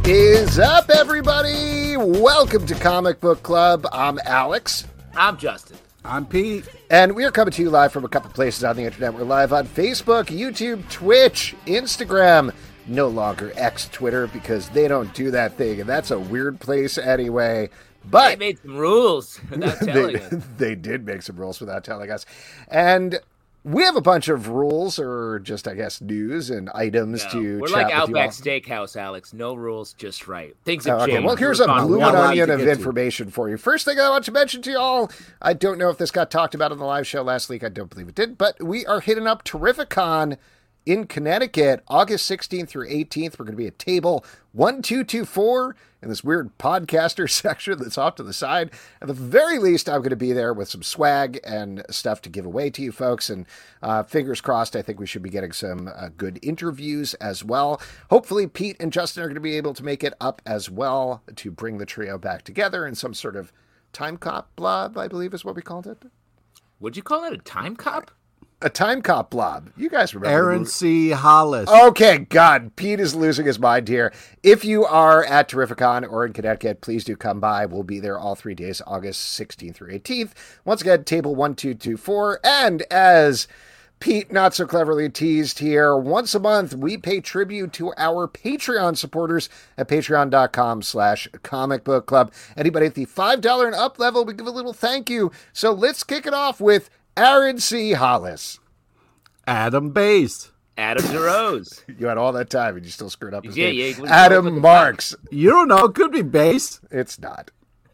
Is up, everybody? Welcome to Comic Book Club. I'm Alex. I'm Justin. I'm Pete. And we are coming to you live from a couple places on the internet. We're live on Facebook, YouTube, Twitch, Instagram, no longer X Twitter because they don't do that thing. And that's a weird place anyway. But they made some rules without telling us. They did make some rules without telling us. And we have a bunch of rules, or just, I guess, news and items to We're chat like with Outback you Steakhouse, Alex. No rules, just right. Things have changed. Well, here's a bloomin' lot onion to of get to. information for you. First thing I want to mention to you all, I don't know if this got talked about on the live show last week. I don't believe it did, but we are hitting up Terrificon in Connecticut, August 16th through 18th. We're going to be at table 1224 in this weird podcaster section that's off to the side. At the very least, I'm going to be there with some swag and stuff to give away to you folks. And fingers crossed, I think we should be getting some good interviews as well. Hopefully, Pete and Justin are going to be able to make it up as well to bring the trio back together in some sort of time cop blob, I believe is what we called it. Would you call that a time cop? A time cop blob. You guys remember Aaron C. Hollis. Okay, God, Pete is losing his mind here. If you are at Terrificon or in Connecticut, please do come by. We'll be there all 3 days, August 16th through 18th. Once again, table 1224. And as Pete not so cleverly teased here, once a month, we pay tribute to our Patreon supporters at patreon.com/comicbookclub. Anybody at the $5 and up level, we give a little thank you. So let's kick it off with Aaron C. Hollis. Adam Bass. Adam DeRose. You had all that time and you still screwed up his name. Yeah. Adam Marks. You don't know. It could be Bass. It's not.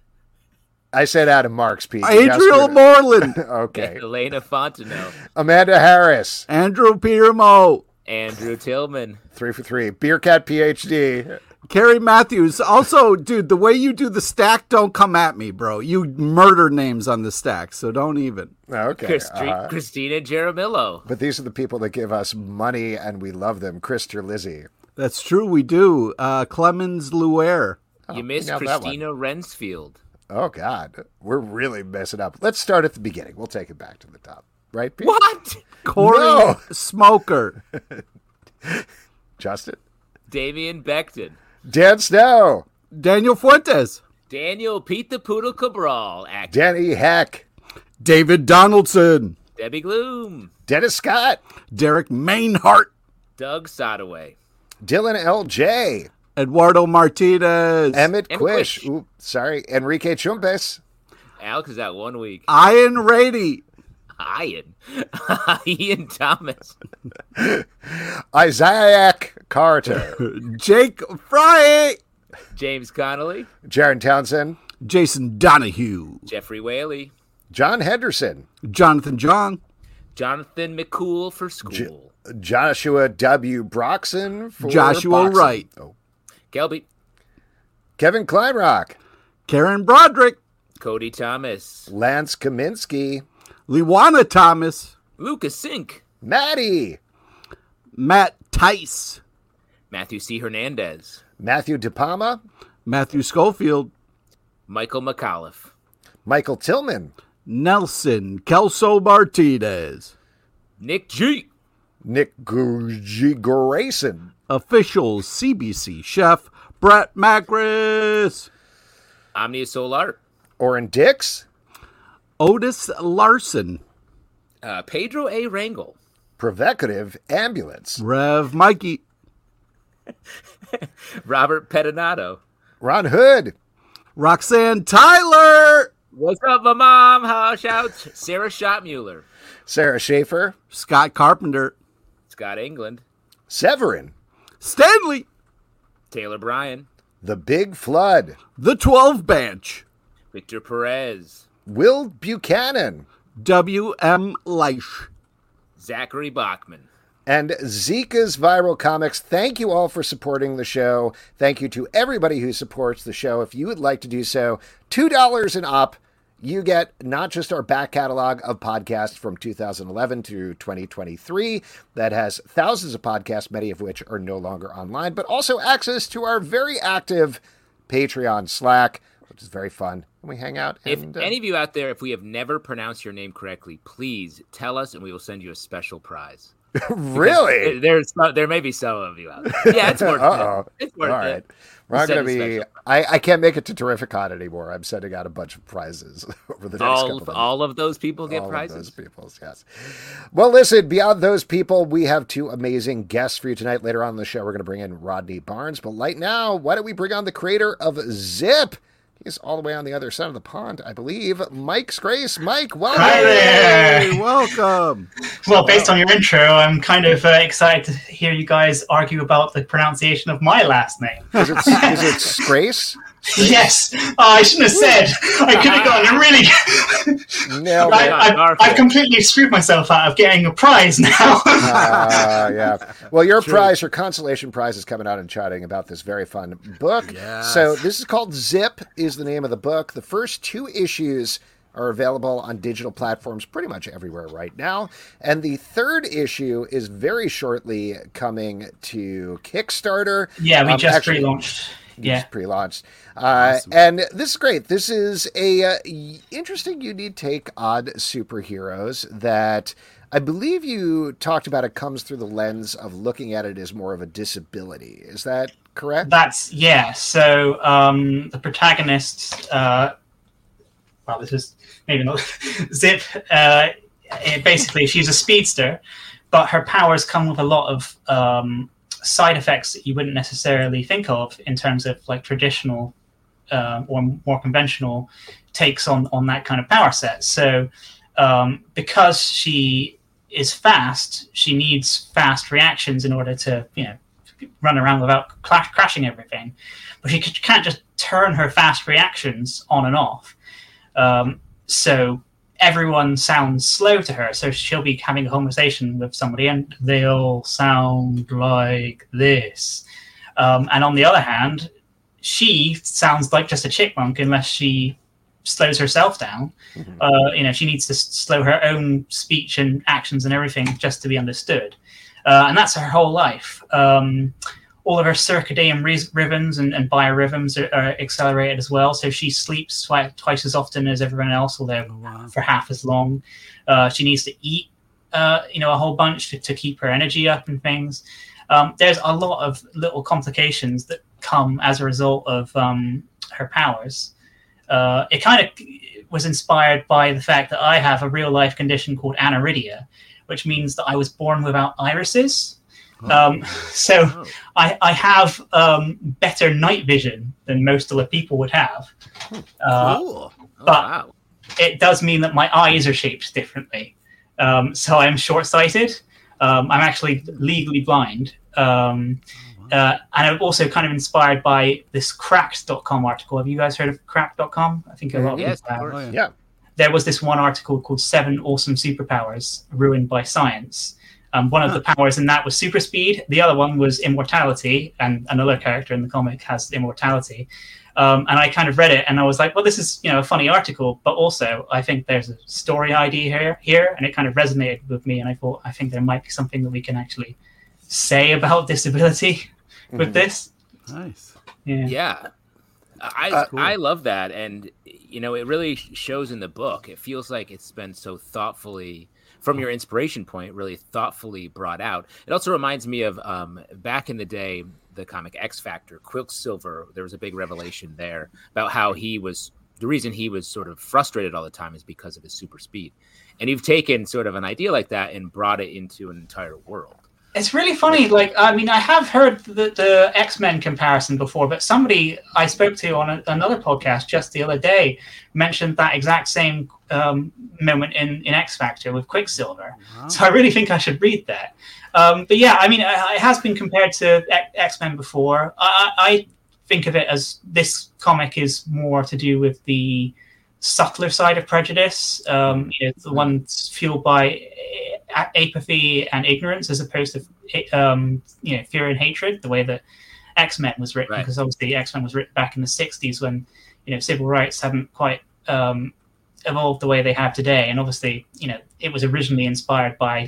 I said Adam Marks, Pete. Adriel Moreland. Okay. Elena Fontenot. Amanda Harris. Andrew Piermo. Andrew Tillman. 3 for 3. Beercat PhD. Carrie Matthews. Also, dude, the way you do the stack, don't come at me, bro. You murder names on the stack, so don't even. Okay. Christina Jaramillo. But these are the people that give us money and we love them. Chris Terlizzi. That's true, we do. Clemens Luer. You missed nailed that Christina Rensfield. Oh, God. We're really messing up. Let's start at the beginning. We'll take it back to the top. Right, Pete? What? Corey No. Smoker. Justin? Damian Becton. Dan Snow. Daniel Fuentes. Daniel Pete the Poodle Cabral. Actor. Danny Heck. David Donaldson. Debbie Gloom. Dennis Scott. Derek Mainhart. Doug Sodaway. Dylan L.J. Eduardo Martinez. Emmett And Quish. Quish. Ooh, sorry. Enrique Chumpes. Alex is out 1 week. Ian Rady. Ian Thomas. Isaac Carter. Jake Fry. James Connolly. Jaron Townsend. Jason Donahue. Jeffrey Whaley. John Henderson. Jonathan John. Jonathan McCool for school. Joshua W. Broxson. For Joshua boxing. Wright. Oh. Kelby. Kevin Kleinrock. Karen Broderick. Cody Thomas. Lance Kaminsky. Liwana Thomas. Lucas Sink. Maddie. Matt Tice. Matthew C. Hernandez. Matthew DePalma. Matthew Schofield. Michael McAuliffe. Michael Tillman. Nelson Kelso Martinez. Nick G. Nick Grayson. Official CBC chef Brett Macris. Omnia Solar. Oren Dix. Otis Larson. Pedro A. Rangel. Provocative Ambulance. Rev Mikey. Robert Pettinato. Ron Hood. Roxanne Tyler. What's up, my mom? How shouts? Sarah Schottmuller. Sarah Schaefer. Scott Carpenter. Scott England. Severin. Stanley. Taylor Bryan. The Big Flood. The 12 Bench. Victor Perez. Will Buchanan. W.M. Leish. Zachary Bachman. And Zika's Viral Comics. Thank you all for supporting the show. Thank you to everybody who supports the show. If you would like to do so, $2 and up, you get not just our back catalog of podcasts from 2011 to 2023 that has thousands of podcasts, many of which are no longer online, but also access to our very active Patreon Slack, which is very fun. And we hang out. If And, any of you out there, if we have never pronounced your name correctly, please tell us and we will send you a special prize. Really? There may be some of you out there. Yeah, it's worth Uh-oh. it. It's worth All it. right. We're not going to be. I can't make it to Terrificon anymore. I'm sending out a bunch of prizes over the next couple of days. All of those people get all prizes. Of those people, yes. Well, listen. Beyond those people, we have two amazing guests for you tonight. Later on in the show, we're going to bring in Rodney Barnes. But right now, why don't we bring on the creator of Zip? He's all the way on the other side of the pond, I believe. Mike Grace. Mike, welcome. Hi there. Hey, welcome. Well, based on your intro, I'm kind of excited to hear you guys argue about the pronunciation of my last name. Is it Grace? Yes. Oh, I shouldn't have said. I could have gotten a really... Nailed it. I've completely screwed myself out of getting a prize now. Yeah. Well, your prize, your consolation prize, is coming out and chatting about this very fun book. Yes. So this is called Zip, is the name of the book. The first two issues are available on digital platforms pretty much everywhere right now. And the third issue is very shortly coming to Kickstarter. Yeah, we just pre-launched. Just pre-launched. Awesome. And this is great. This is a interesting, unique take on superheroes that I believe you talked about. It comes through the lens of looking at it as more of a disability. Is that correct? Yeah. So the protagonist, well, this is maybe not Zip. Basically, she's a speedster, but her powers come with a lot of side effects that you wouldn't necessarily think of in terms of like traditional or more conventional takes on that kind of power set. So because she is fast, she needs fast reactions in order to run around without crashing everything. But she can't just turn her fast reactions on and off. So everyone sounds slow to her. So she'll be having a conversation with somebody and they'll sound like this. And on the other hand, she sounds like just a chipmunk unless she slows herself down. Mm-hmm. She needs to slow her own speech and actions and everything just to be understood. And that's her whole life. All of her circadian rhythms and biorhythms are accelerated as well. So she sleeps twice as often as everyone else, although for half as long. She needs to eat, a whole bunch to keep her energy up and things. There's a lot of little complications that come as a result of her powers. It kind of was inspired by the fact that I have a real life condition called aniridia, which means that I was born without irises. So I have better night vision than most of the people would have. Cool. But it does mean that my eyes are shaped differently. So I'm short-sighted. I'm actually legally blind. And I'm also kind of inspired by this Cracked.com article. Have you guys heard of Cracked.com? I think a lot of people have. Yeah. There was this one article called 7 Awesome Superpowers Ruined by Science. One of the powers in that was super speed. The other one was immortality, and another character in the comic has immortality. And I kind of read it, and I was like, well, this is a funny article, but also I think there's a story idea here, and it kind of resonated with me, and I thought, I think there might be something that we can actually say about disability with this. Nice. Yeah. I love that, and it really shows in the book. It feels like it's been so thoughtfully, from your inspiration point, really thoughtfully brought out. It also reminds me of back in the day, the comic X Factor, Quicksilver. There was a big revelation there about how the reason he was sort of frustrated all the time is because of his super speed. And you've taken sort of an idea like that and brought it into an entire world. It's really funny. I have heard the X-Men comparison before, but somebody I spoke to on another podcast just the other day mentioned that exact same moment in X Factor with Quicksilver. Wow. So I really think I should read that. But yeah, it has been compared to X-Men before. I think of it as this comic is more to do with the subtler side of prejudice, the one fueled by apathy and ignorance, as opposed to fear and hatred, the way that X-Men was written. Because obviously X-Men was written back in the 60s when civil rights hadn't quite evolved the way they have today, and obviously it was originally inspired by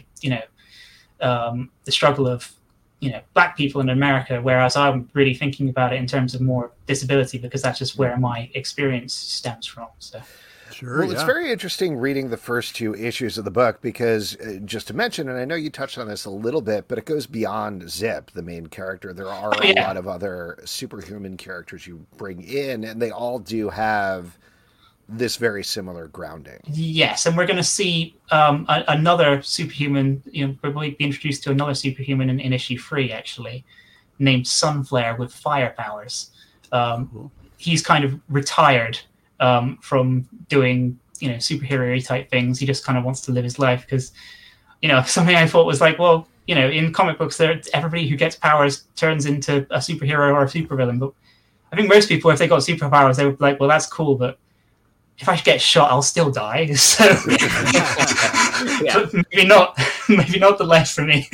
the struggle of black people in America, whereas I'm really thinking about it in terms of more disability, because that's just where my experience stems from. So Sure. Well, it's very interesting reading the first 2 issues of the book because, just to mention, and I know you touched on this a little bit, but it goes beyond Zip, the main character. There are a lot of other superhuman characters you bring in, and they all do have this very similar grounding. Yes, and we're going to see another superhuman. We're going to be introduced to another superhuman in issue 3, actually, named Sunflare with fire powers. He's kind of retired from doing superhero type things. He just kind of wants to live his life because something I thought was like, well, in comic books, everybody who gets powers turns into a superhero or a supervillain. But I think most people, if they got superpowers, they would be like, well, that's cool, but if I get shot, I'll still die. So but maybe not the life for me.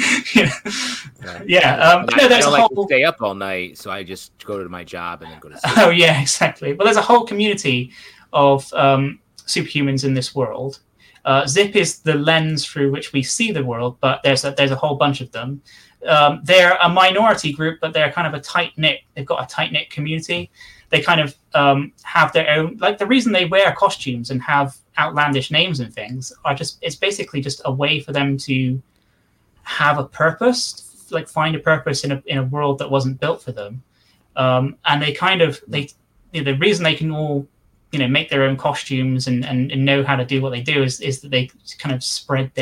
There's a whole to stay up all night, so I just go to my job and then go to sleep. Oh yeah, exactly. Well, there's a whole community of superhumans in this world. Zip is the lens through which we see the world, but there's a whole bunch of them. They're a minority group, but they're kind of a tight knit. They've got a tight knit community. They kind of have their own, like the reason they wear costumes and have outlandish names and things it's basically just a way for them to have a purpose, like find a purpose in a world that wasn't built for them. And they kind of, the reason they can all, make their own costumes and know how to do what they do is that they kind of spread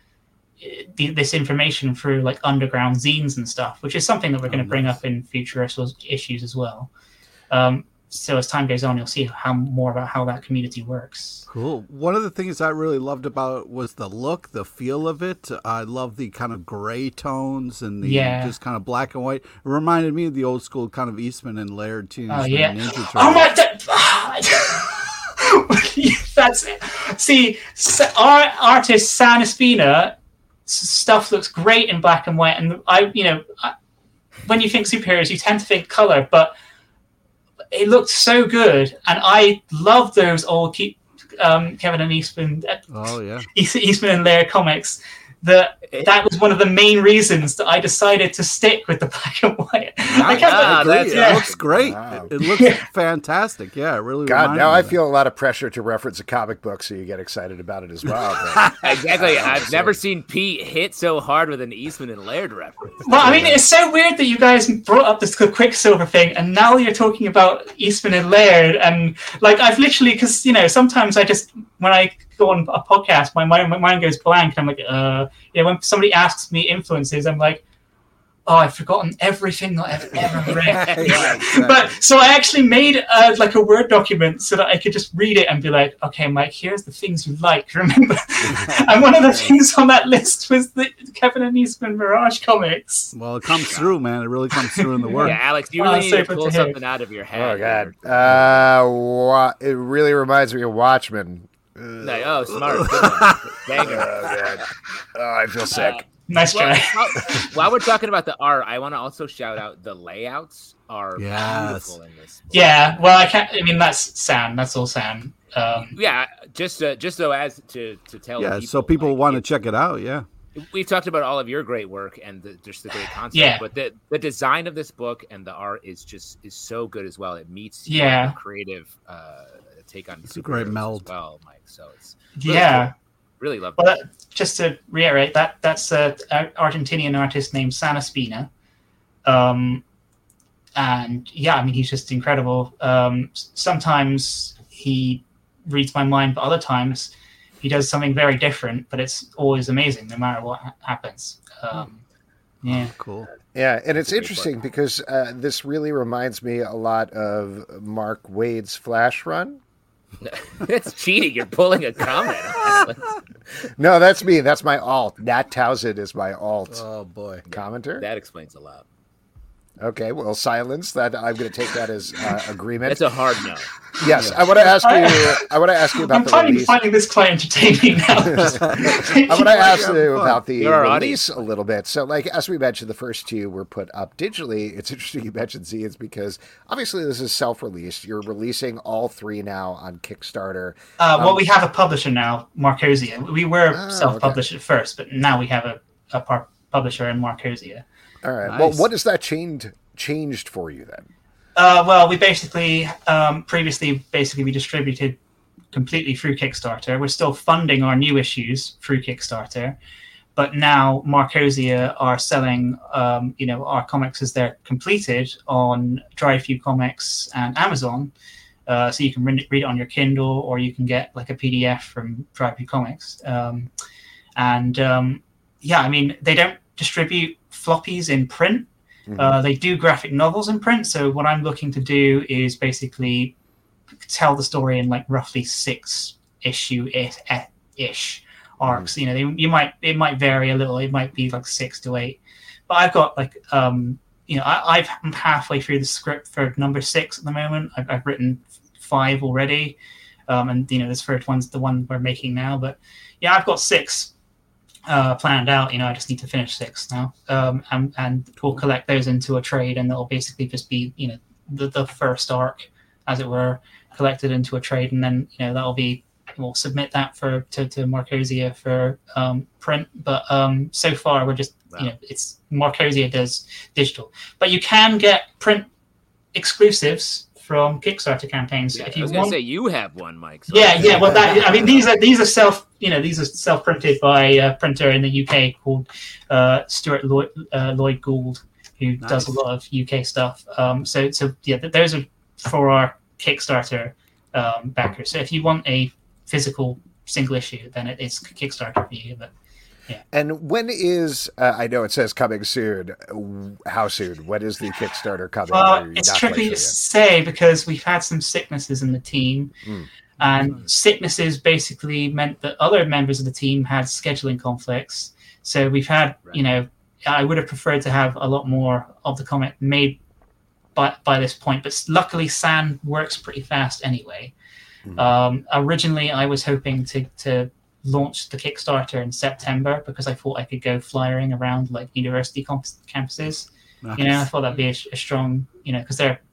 this information through like underground zines and stuff, which is something that we're going to bring up in future issues as well. So as time goes on, you'll see more about how that community works. Cool. One of the things I really loved about it was the look, the feel of it. I love the kind of gray tones and the just kind of black and white. It reminded me of the old school kind of Eastman and Laird Teenage Mutant Ninja Turtles. Oh my God! That's it. See, our artist San Espina stuff looks great in black and white, and when you think superheroes, you tend to think color, but it looked so good, and I love those old Kevin and Eastman. Eastman and Laird comics. That was one of the main reasons that I decided to stick with the black and white. It looks great. Wow. It looks fantastic. Yeah, it really. God, now I feel a lot of pressure to reference a comic book, so you get excited about it as well. Exactly. I've never seen Pete hit so hard with an Eastman and Laird reference. Well, I mean, it's so weird that you guys brought up this Quicksilver thing, and now you're talking about Eastman and Laird, and like I've literally, because sometimes when I go on a podcast, my mind goes blank, and I'm like, when somebody asks me influences, I'm like, oh, I've forgotten everything that I've ever read. But so I actually made like a Word document so that I could just read it and be like, okay, Mike, here's the things you like, remember? And one of the things on that list was the Kevin and Eastman Mirage comics. Well, it comes through, man. It really comes through in the work. Yeah, Alex, you really need to pull something out of your head. Oh, God. It really reminds me of Watchmen. Smart. Banger. Oh, God. I feel sick. Nice try. While we're talking about the art, I want to also shout out the layouts are beautiful in this book. Yeah, well, that's Sam. That's all Sam. Just so as to tell people. So people want to check it out, yeah. We've talked about all of your great work and just the great concept, but the design of this book and the art is so good as well. It meets the creative take on it's a great meld as well, Mike. So it's really cool. Really love that. Just to reiterate, that's an Argentinian artist named San Espina. And he's just incredible. Sometimes he reads my mind, but other times he does something very different, but it's always amazing no matter what happens. Cool. Yeah, and it's interesting because this really reminds me a lot of Mark Waid's Flash run. That's cheating. You're pulling a comment. No, that's me. That's my alt. Nat Townsend is my alt. Oh, boy. Commenter. That explains a lot. Okay, well, silence. That I'm going to take that as agreement. It's a hard no. Yes, I want to ask you about the release. I'm finding this quite entertaining now. I want to ask you about the release a little bit. So, like as we mentioned, the first two were put up digitally. It's interesting you mentioned Zines because obviously this is self-released. You're releasing all three now on Kickstarter. Well, we have a publisher now, Marcosia. We were self-published at first, but now we have a publisher in Marcosia. All right. Nice. Well, what has that changed for you then? Well, we basically previously we distributed completely through Kickstarter. We're still funding our new issues through Kickstarter, but now Marcosia are selling, our comics as they're completed on DriveThru Comics and Amazon. So you can read it on your Kindle, or you can get like a PDF from DriveThru Comics. They don't distribute floppies in print. They do graphic novels in print. So what I'm looking to do is basically tell the story in like roughly 6-issue-ish arcs. It might vary a little. It might be like 6 to 8. But I've got like, I'm halfway through the script for number 6 at the moment. I've written 5 already. This first one's the one we're making now. But yeah, I've got 6 planned out. I just need to finish 6 now. And we'll collect those into a trade, and that'll basically just be, the first arc, as it were, collected into a trade, and then we'll submit that to Marcosia for print. But so far we're just it's Marcosia does digital, but you can get print exclusives from Kickstarter campaigns. Yeah, if you want to say you have one, Mike. So yeah. Well, these are self-printed by a printer in the UK called Stuart Lloyd Gould, who does a lot of UK stuff. Those are for our Kickstarter backers. So if you want a physical single issue, then it's Kickstarter for you. But yeah. And when is I know it says coming soon. How soon? When is the Kickstarter coming? Well, it's tricky to say because we've had some sicknesses in the team, and sicknesses basically meant that other members of the team had scheduling conflicts. So we've had, I would have preferred to have a lot more of the comic made by this point, but luckily San works pretty fast anyway. Originally, I was hoping to launch the Kickstarter in September because I thought I could go flyering around like university campuses. Nice. I thought that'd be a strong, because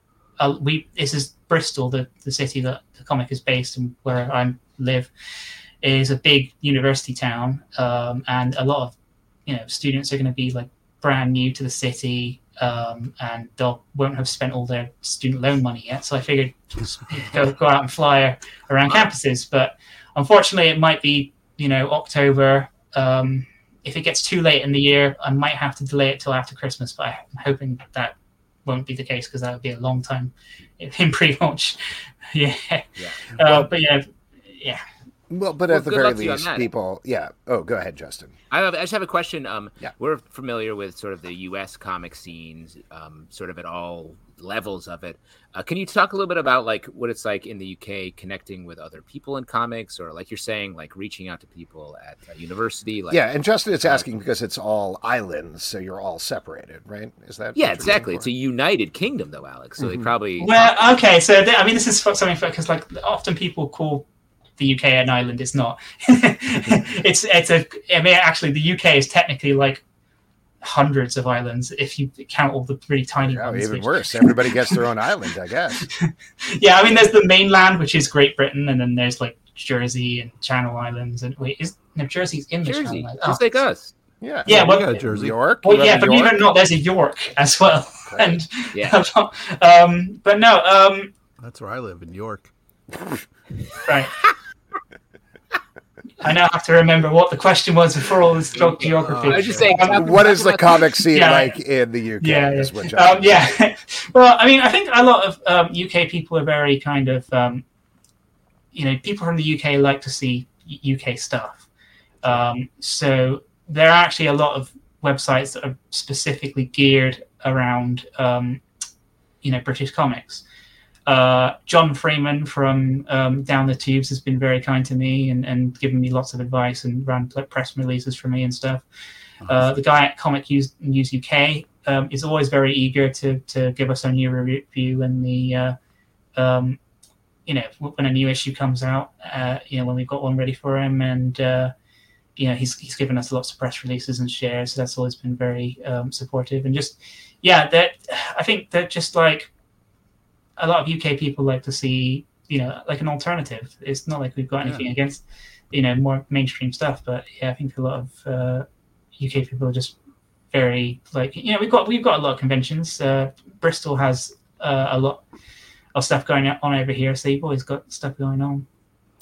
this is Bristol, the city that the comic is based and where I live, is a big university town, and a lot of students are going to be like brand new to the city, and they won't have spent all their student loan money yet. So I figured just go out and fly around campuses. But unfortunately, it might be October. If it gets too late in the year, I might have to delay it till after Christmas. But I'm hoping that won't be the case because that would be a long time in pre-launch. Yeah. But yeah. Well, but at the very least, people. Yeah. Oh, go ahead, Justin. I just have a question. We're familiar with sort of the U.S. comic scenes, sort of at all levels of it. Can you talk a little bit about like what it's like in the UK connecting with other people in comics, or like you're saying, like reaching out to people at a university? Like, yeah, and Justin is asking because it's all islands, so you're all separated, right? Is that? Yeah, exactly. It's a united kingdom, though, Alex. So they probably. Well, okay. So this is something because like often people call the UK an island. It's not. Actually, the UK is technically like hundreds of islands if you count all the really tiny ones. Even worse, everybody gets their own island, I guess. Yeah, there's the mainland, which is Great Britain, and then there's like Jersey and Channel Islands. And Jersey's in the Channel Islands. Just like us. Yeah, we got Jersey, York. Well, yeah, but even not. There's a York as well. Great. And but no. That's where I live in York. Right. I now have to remember what the question was for all this geography. I was just saying, what is the comic scene like in the UK? Yeah. Well, I think a lot of UK people are very kind of, people from the UK like to see UK stuff. So there are actually a lot of websites that are specifically geared around, British comics. John Freeman from Down the Tubes has been very kind to me and given me lots of advice and ran press releases for me and stuff. The guy at Comic News UK is always very eager to give us a new review when when a new issue comes out. When we've got one ready for him, and he's given us lots of press releases and shares. So that's always been very supportive. And I think that just like. A lot of UK people like to see, like an alternative. It's not like we've got anything against, more mainstream stuff, but yeah, I think a lot of UK people are just very like, we've got a lot of conventions. Bristol has a lot of stuff going on over here, so you've always got stuff going on.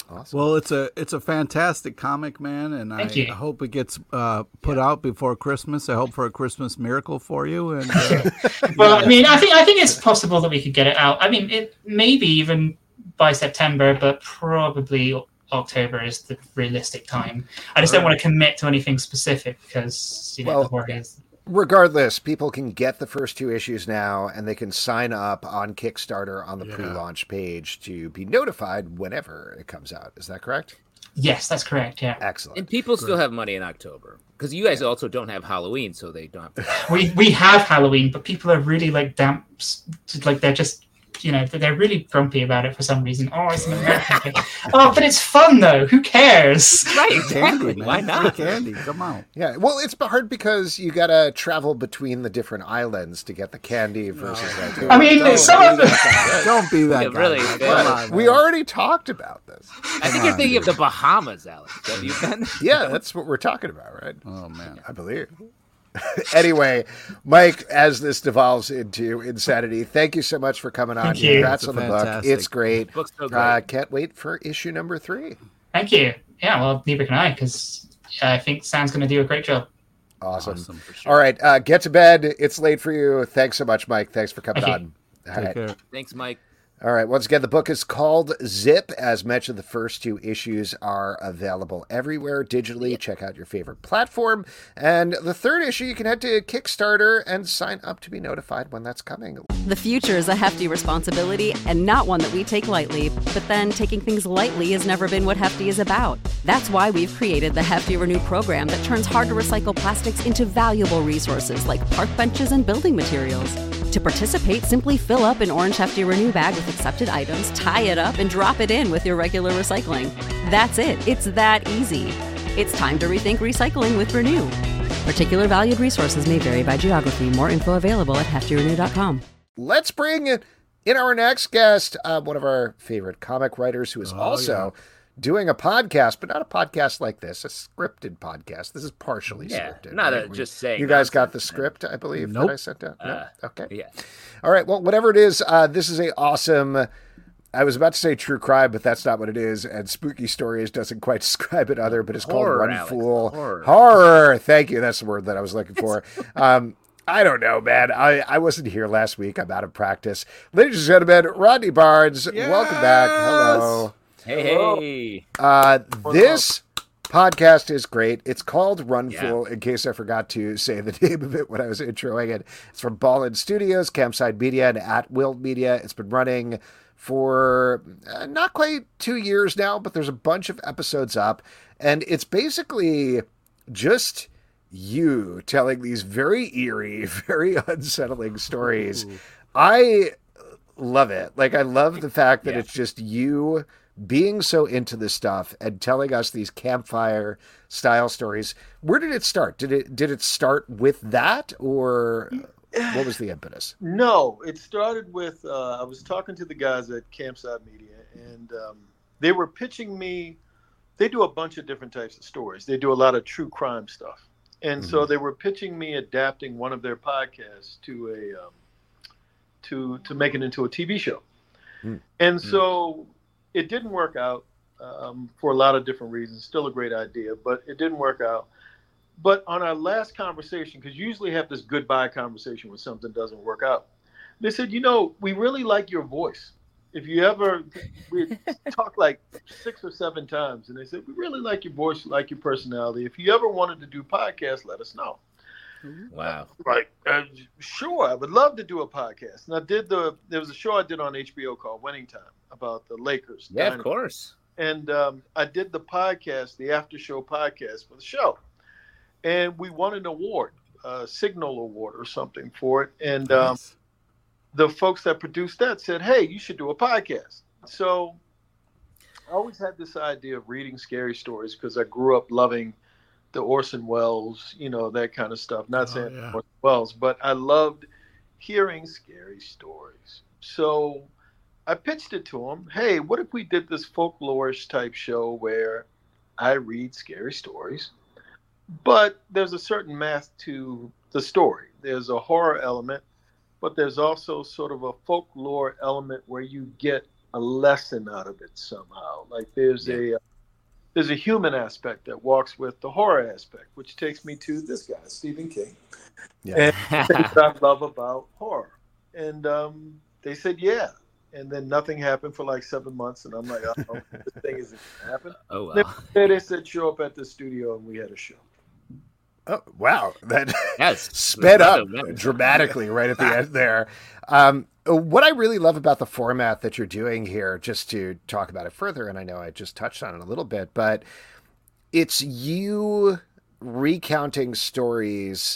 Awesome. Well, it's a fantastic comic, man, and I hope it gets put out before Christmas. I hope for a Christmas miracle for you. And well, I mean, I think it's possible that we could get it out. I mean, it maybe even by September, but probably October is the realistic time. I just don't want to commit to anything specific because the work is. Regardless, people can get the first 2 issues now, and they can sign up on Kickstarter on the pre-launch page to be notified whenever it comes out. Is that correct? Yes, that's correct. Yeah. Excellent. And people still have money in October because you guys also don't have Halloween, so they don't have to. We have Halloween, but people are really damp. They're just. They're really grumpy about it for some reason. Oh, it's an American thing. Oh, but it's fun though. Who cares? Right, exactly. Why not? Candy, come on. Yeah, well, it's hard because you gotta travel between the different islands to get the candy versus. I mean, some of them. Don't be that guy. Really, we already talked about this. I think you're thinking of the Bahamas, Alex. Have you been? Yeah, that's what we're talking about, right? Oh man, I believe. Anyway, Mike, as this devolves into insanity, thank you so much for coming on. Congrats on the book. It's great. The book's so great. Can't wait for issue number 3. Thank you. Yeah, well, neither can I, because I think Sam's going to do a great job. Awesome. For sure. All right, get to bed. It's late for you. Thanks so much, Mike. Thanks for coming on. Take care. Thanks, Mike. All right. Once again, the book is called Zip. As mentioned, the first 2 issues are available everywhere digitally. Check out your favorite platform. And the 3rd issue, you can head to Kickstarter and sign up to be notified when that's coming. The future is a hefty responsibility and not one that we take lightly. But then taking things lightly has never been what Hefty is about. That's why we've created the Hefty Renew program that turns hard-to-recycle plastics into valuable resources like park benches and building materials. To participate, simply fill up an orange Hefty Renew bag with accepted items, tie it up, and drop it in with your regular recycling. That's it. It's that easy. It's time to rethink recycling with Renew. Particular valued resources may vary by geography. More info available at heftyrenew.com. Let's bring in our next guest, one of our favorite comic writers who is also doing a podcast, but not a podcast like this, a scripted podcast. This is partially scripted. Not just saying. You guys got the script, I believe, that I sent out? No? Okay. Yeah. All right. Well, whatever it is, this is a awesome, I was about to say true crime, but that's not what it is. And Spooky Stories doesn't quite describe it either, but it's horror, called Run Alex, Fool. Horror. Thank you. That's the word that I was looking for. I don't know, man. I wasn't here last week. I'm out of practice. Ladies and gentlemen, Rodney Barnes, welcome back. Hello. Hey. This podcast is great. It's called Run Fool, in case I forgot to say the name of it when I was introing it. It's from Ballin Studios, Campside Media, and At Will Media. It's been running for not quite 2 years now, but there's a bunch of episodes up. And it's basically just you telling these very eerie, very unsettling stories. Ooh. I love it. Like, I love the fact that it's just you being so into this stuff and telling us these campfire style stories. Where did it start? Did it start with that, or what was the impetus? No, it started with I was talking to the guys at Campside Media, and they were pitching me. They do a bunch of different types of stories. They do a lot of true crime stuff, and so they were pitching me adapting one of their podcasts to a to make it into a TV show, and so. It didn't work out for a lot of different reasons. Still a great idea, but it didn't work out. But on our last conversation, because you usually have this goodbye conversation when something doesn't work out, they said, we really like your voice. If you ever, we talked like 6 or 7 times, and they said, we really like your voice, like your personality. If you ever wanted to do podcasts, let us know. Wow. Right. Sure. I would love to do a podcast. And there was a show I did on HBO called Winning Time about the Lakers. Yeah, Dynamite. Of course. And I did the podcast, the after show podcast for the show. And we won an award, a Signal Award or something for it. And the folks that produced that said, hey, you should do a podcast. So I always had this idea of reading scary stories because I grew up loving the Orson Welles, that kind of stuff. Not saying Orson Welles, but I loved hearing scary stories. So I pitched it to him. Hey, what if we did this folklorish type show where I read scary stories, but there's a certain math to the story. There's a horror element, but there's also sort of a folklore element where you get a lesson out of it somehow. Like there's a human aspect that walks with the horror aspect, which takes me to this guy, Stephen King. And things I love about horror. And they said, yeah. And then nothing happened for like 7 months. And I'm like, oh, this thing isn't going to happen. Oh, wow. Then they said, show up at the studio, and we had a show. Oh, wow. That yes. sped up dramatically right at the end there. What I really love about the format that you're doing here, just to talk about it further, and I know I just touched on it a little bit, but it's you recounting stories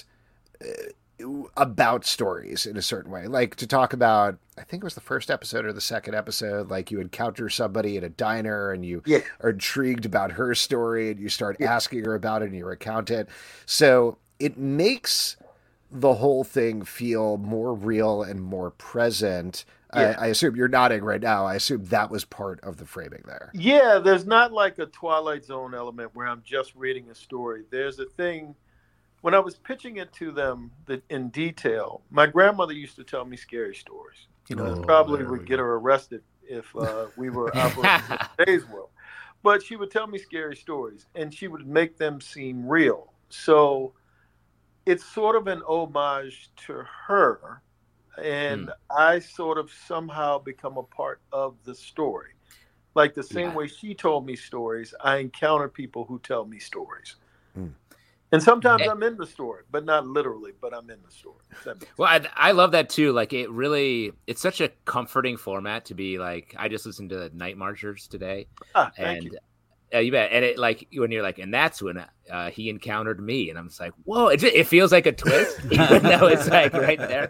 about stories in a certain way. Like to talk about, I think it was the first episode or the second episode, like you encounter somebody at a diner and you are intrigued about her story and you start asking her about it and you recount it. So it makes the whole thing feel more real and more present. I assume you're nodding right now. I assume that was part of the framing there. Yeah, there's not like a Twilight Zone element where I'm just reading a story. There's a thing. When I was pitching it to them in detail, my grandmother used to tell me scary stories. Probably would get her arrested if we were operating in today's world. But she would tell me scary stories, and she would make them seem real. So it's sort of an homage to her, and I sort of somehow become a part of the story. Like the same way she told me stories, I encounter people who tell me stories. And sometimes I'm in the story, but not literally, but I'm in the story. Well, I love that too. Like it's such a comforting format to be like, I just listened to Night Marchers today. Thank you. You bet. And it like when you're like, and that's when he encountered me, and I'm just like, whoa! It feels like a twist, even though it's like right there.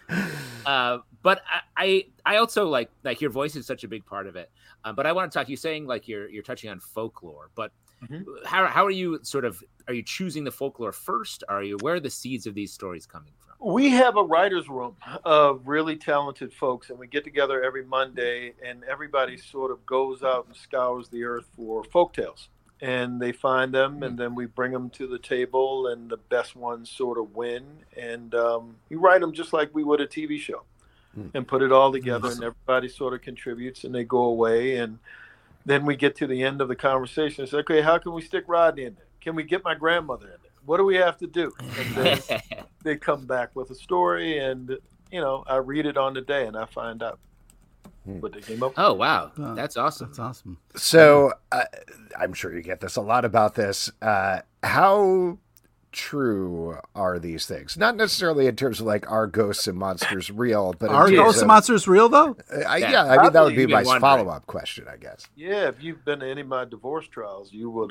But I also like your voice is such a big part of it. But I want to talk. You saying like you're touching on folklore, but how are you are you choosing the folklore first? Where are the seeds of these stories coming from? We have a writer's room of really talented folks, and we get together every Monday, and everybody sort of goes out and scours the earth for folktales, and they find them, and then we bring them to the table, and the best ones sort of win, and we write them just like we would a TV show, and put it all together, and everybody sort of contributes, and they go away, and then we get to the end of the conversation. It's like, okay, how can we stick Rodney in there? Can we get my grandmother in there? What do we have to do? And then they come back with a story, and I read it on the day, and I find out what they came up with. Oh, wow. That's awesome. That's awesome. So I'm sure you get this a lot about this. How true are these things? Not necessarily in terms of like, are ghosts and monsters real, but are ghosts and monsters real though? I mean, that would be my follow-up question, I guess. Yeah, if you've been to any of my divorce trials, you would.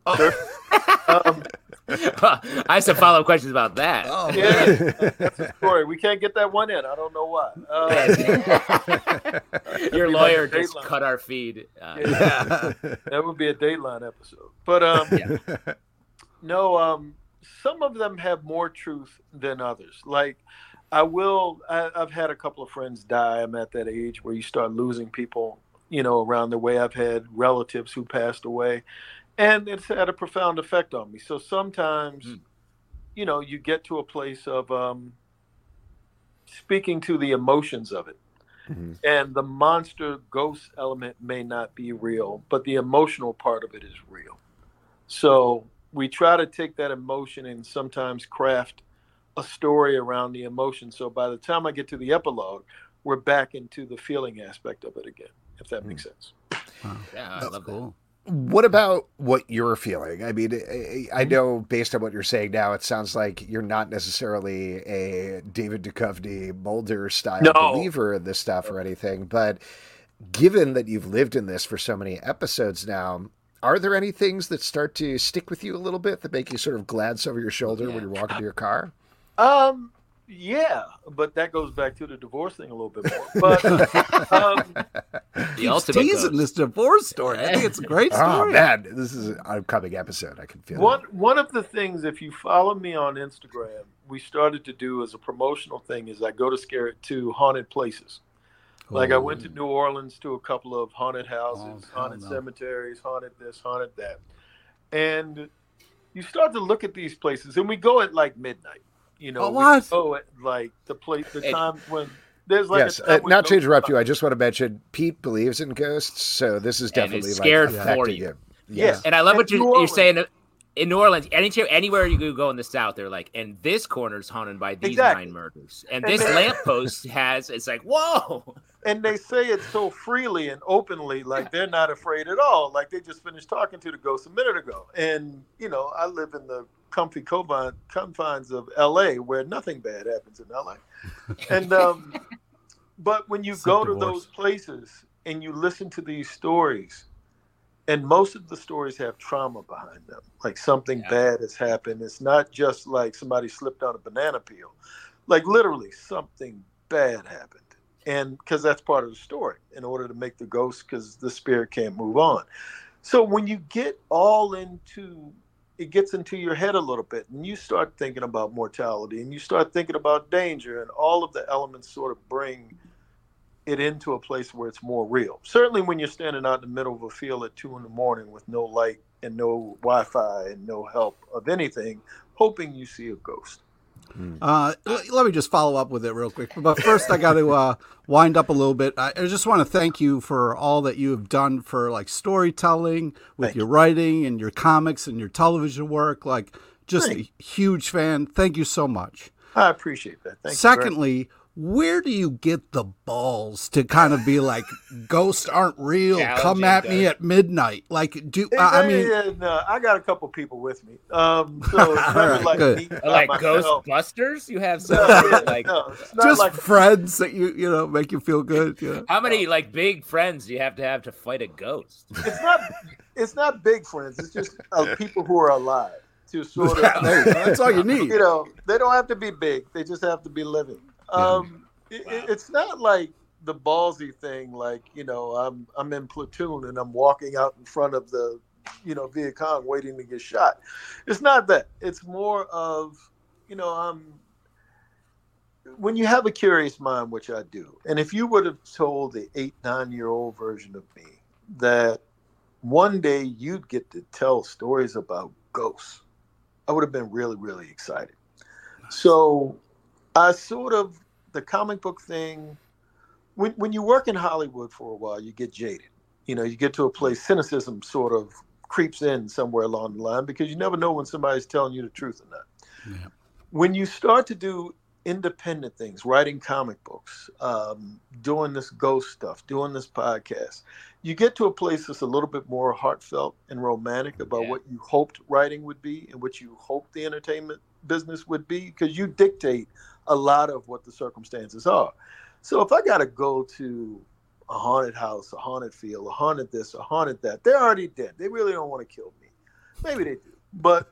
I have some follow-up questions about that. Yeah, that's a story. We can't get that one in. I don't know why. Your lawyer just cut our feed. That would be a Dateline episode. But no. Some of them have more truth than others. Like I've had a couple of friends die. I'm at that age where you start losing people, around the way. I've had relatives who passed away, and it's had a profound effect on me. So sometimes, you get to a place of speaking to the emotions of it. And the monster ghost element may not be real, but the emotional part of it is real. So we try to take that emotion and sometimes craft a story around the emotion. So by the time I get to the epilogue, we're back into the feeling aspect of it again, if that makes sense. Wow. Yeah, I love that. What about what you're feeling? I mean, I know based on what you're saying now, it sounds like you're not necessarily a David Duchovny, Mulder style believer in this stuff or anything, but given that you've lived in this for so many episodes now, are there any things that start to stick with you a little bit that make you sort of glance over your shoulder when you're walking to your car? Yeah, but that goes back to the divorce thing a little bit more. But the ultimate teasing this divorce story. I think it's a great story. Oh man, this is an upcoming episode. I can feel one of the things. If you follow me on Instagram, we started to do as a promotional thing is I go to haunted places. Like I went to New Orleans to a couple of haunted houses, haunted cemeteries, haunted this, haunted that. And you start to look at these places, and we go at like midnight. What? We go at like the time when There's like yes, not to interrupt you. I just want to mention Pete believes in ghosts, so this is definitely scared like for affecting you. him. Yes. And I love what you're saying. In New Orleans, anywhere you go in the South, they're like, and this corner's haunted by these 9 murders. And this lamppost it's like, whoa. And they say it so freely and openly, like they're not afraid at all. Like they just finished talking to the ghost a minute ago. And, I live in the comfy confines of LA where nothing bad happens in LA. And, but when you go to those places and you listen to these stories, and most of the stories have trauma behind them, like something bad has happened. It's not just like somebody slipped on a banana peel, like literally something bad happened. And because that's part of the story in order to make the ghost, because the spirit can't move on. So when you get it gets into your head a little bit and you start thinking about mortality and you start thinking about danger and all of the elements sort of bring it into a place where it's more real. Certainly when you're standing out in the middle of a field at 2 a.m. with no light and no Wi-Fi and no help of anything, hoping you see a ghost. Let me just follow up with it real quick. But first I got to wind up a little bit. I just want to thank you for all that you have done for like storytelling with your writing and your comics and your television work. Like just a huge fan. Thank you so much. I appreciate that. Thank you. Secondly, where do you get the balls to kind of be like, ghosts aren't real, come at me at midnight? Like, I got a couple people with me. So right, good. Like Ghostbusters? You have some just like friends that you make you feel good. How many like big friends do you have to fight a ghost? It's not big friends. It's just people who are alive to sort of. That's all you need. They don't have to be big. They just have to be living. It's not like the ballsy thing, like, I'm in platoon and I'm walking out in front of the, Viet Cong waiting to get shot. It's not that. It's more of, when you have a curious mind, which I do, and if you would have told the 8-9-year-old version of me that one day you'd get to tell stories about ghosts, I would have been really, really excited. So the comic book thing, when you work in Hollywood for a while, you get jaded. You get to a place, cynicism sort of creeps in somewhere along the line because you never know when somebody's telling you the truth or not. Yeah. When you start to do independent things, writing comic books, doing this ghost stuff, doing this podcast, you get to a place that's a little bit more heartfelt and romantic about what you hoped writing would be and what you hoped the entertainment business would be, because you dictate a lot of what the circumstances are. So if I got to go to a haunted house, a haunted field, a haunted this, a haunted that, they're already dead. They really don't want to kill me. Maybe they do, but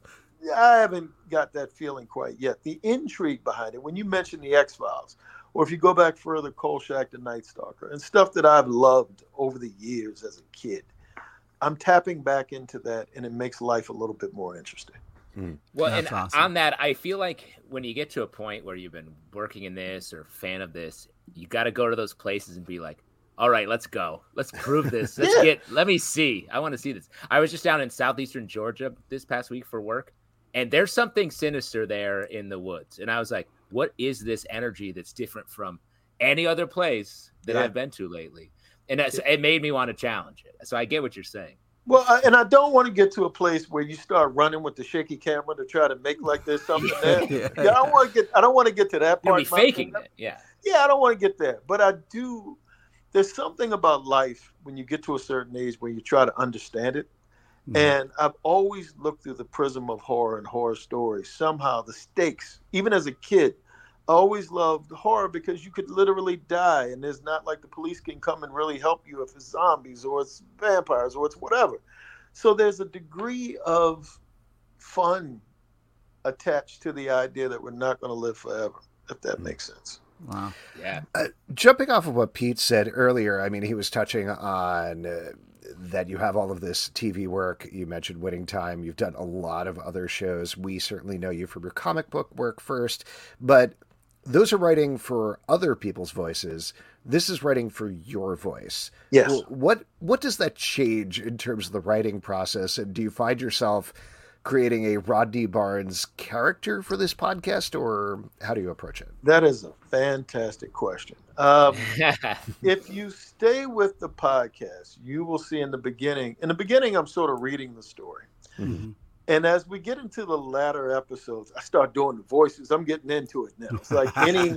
I haven't got that feeling quite yet. The intrigue behind it, when you mention the X-Files, or if you go back further, Kolchak the Night Stalker, and stuff that I've loved over the years as a kid, I'm tapping back into that, and it makes life a little bit more interesting. Well, and awesome. On that, I feel like when you get to a point where you've been working in this or fan of this, you got to go to those places and be like, all right, let's go. Let's prove this. Let me see. I want to see this. I was just down in southeastern Georgia this past week for work, and there's something sinister there in the woods. And I was like, what is this energy that's different from any other place that I've been to lately? And it made me want to challenge it. So I get what you're saying. Well, and I don't want to get to a place where you start running with the shaky camera to try to make like there's something there. I don't want to get to that part. You'll be faking it. Yeah, I don't want to get there. But I do. There's something about life when you get to a certain age where you try to understand it. Mm-hmm. And I've always looked through the prism of horror and horror stories. Somehow the stakes, even as a kid, I always loved horror because you could literally die, and there's not like the police can come and really help you if it's zombies or it's vampires or it's whatever. So there's a degree of fun attached to the idea that we're not going to live forever, if that makes sense. Wow. Yeah. Jumping off of what Pete said earlier, I mean, he was touching on that you have all of this TV work. You mentioned Winning Time. You've done a lot of other shows. We certainly know you from your comic book work first, but those are writing for other people's voices. This is writing for your voice. Yes. What does that change in terms of the writing process? And do you find yourself creating a Rodney Barnes character for this podcast, or how do you approach it? That is a fantastic question. If you stay with the podcast, you will see in the beginning, I'm sort of reading the story. Mm-hmm. And as we get into the latter episodes, I start doing the voices. I'm getting into it now. It's like in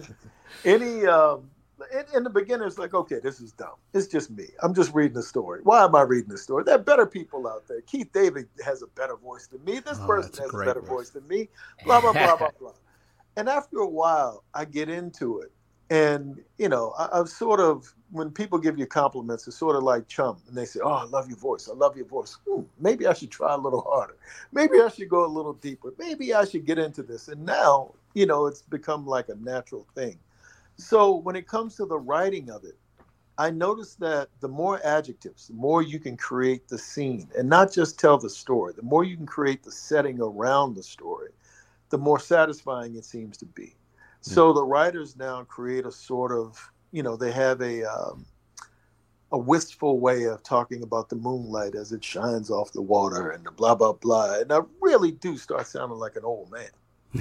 the beginning, it's like, okay, this is dumb. It's just me. I'm just reading the story. Why am I reading the story? There are better people out there. Keith David has a better voice than me. This person has a better voice than me. Blah, blah, blah, blah, blah. And after a while, I get into it. And, I've sort of, when people give you compliments, it's sort of like chum. And they say, oh, I love your voice. I love your voice. Maybe I should try a little harder. Maybe I should go a little deeper. Maybe I should get into this. And now, it's become like a natural thing. So when it comes to the writing of it, I noticed that the more adjectives, the more you can create the scene and not just tell the story, the more you can create the setting around the story, the more satisfying it seems to be. So the writers now create a sort of, they have a wistful way of talking about the moonlight as it shines off the water and the blah, blah, blah. And I really do start sounding like an old man.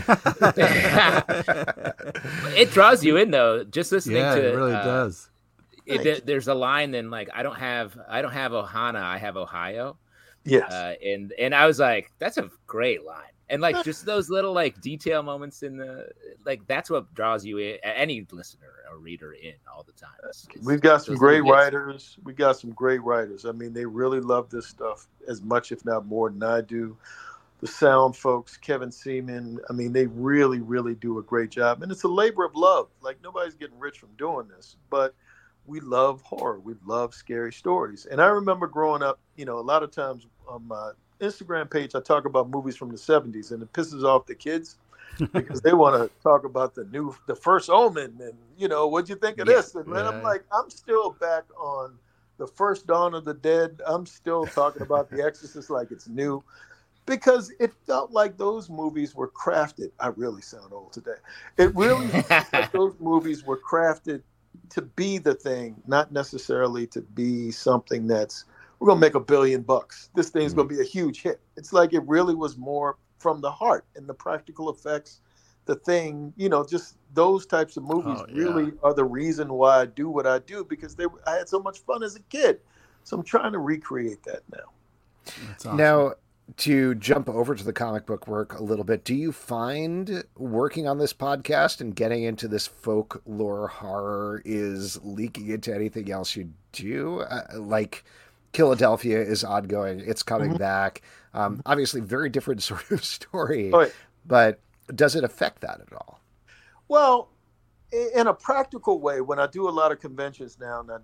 It draws you in, though, just listening to it really does. There's a line then, like, I don't have Ohana, I have Ohio. Yes. And I was like, that's a great line. And like just those little like detail moments in the like that's what draws you in, any listener or reader in all the time. We've got some great writers. We got some great writers. I mean, they really love this stuff as much, if not more, than I do. The sound folks, Kevin Seaman, I mean, they really, really do a great job. And it's a labor of love. Like nobody's getting rich from doing this, but we love horror. We love scary stories. And I remember growing up, a lot of times on my Instagram page, I talk about movies from the 70s, and it pisses off the kids because they want to talk about the first Omen and, what'd you think of this? And then I'm like, I'm still back on the first Dawn of the Dead. I'm still talking about The Exorcist like it's new because it felt like those movies were crafted. I really sound old today. It really felt like those movies were crafted to be the thing, not necessarily to be something that's, we're going to make $1 billion. This thing's going to be a huge hit. It's like it really was more from the heart and the practical effects, the thing, just those types of movies really are the reason why I do what I do because I had so much fun as a kid. So I'm trying to recreate that now. That's awesome. Now, to jump over to the comic book work a little bit, do you find working on this podcast and getting into this folklore horror is leaking into anything else you do? Like Philadelphia is ongoing. It's coming back. Obviously, very different sort of story, but does it affect that at all? Well, in a practical way, when I do a lot of conventions now, and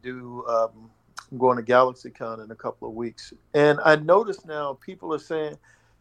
I'm going to GalaxyCon in a couple of weeks, and I notice now people are saying,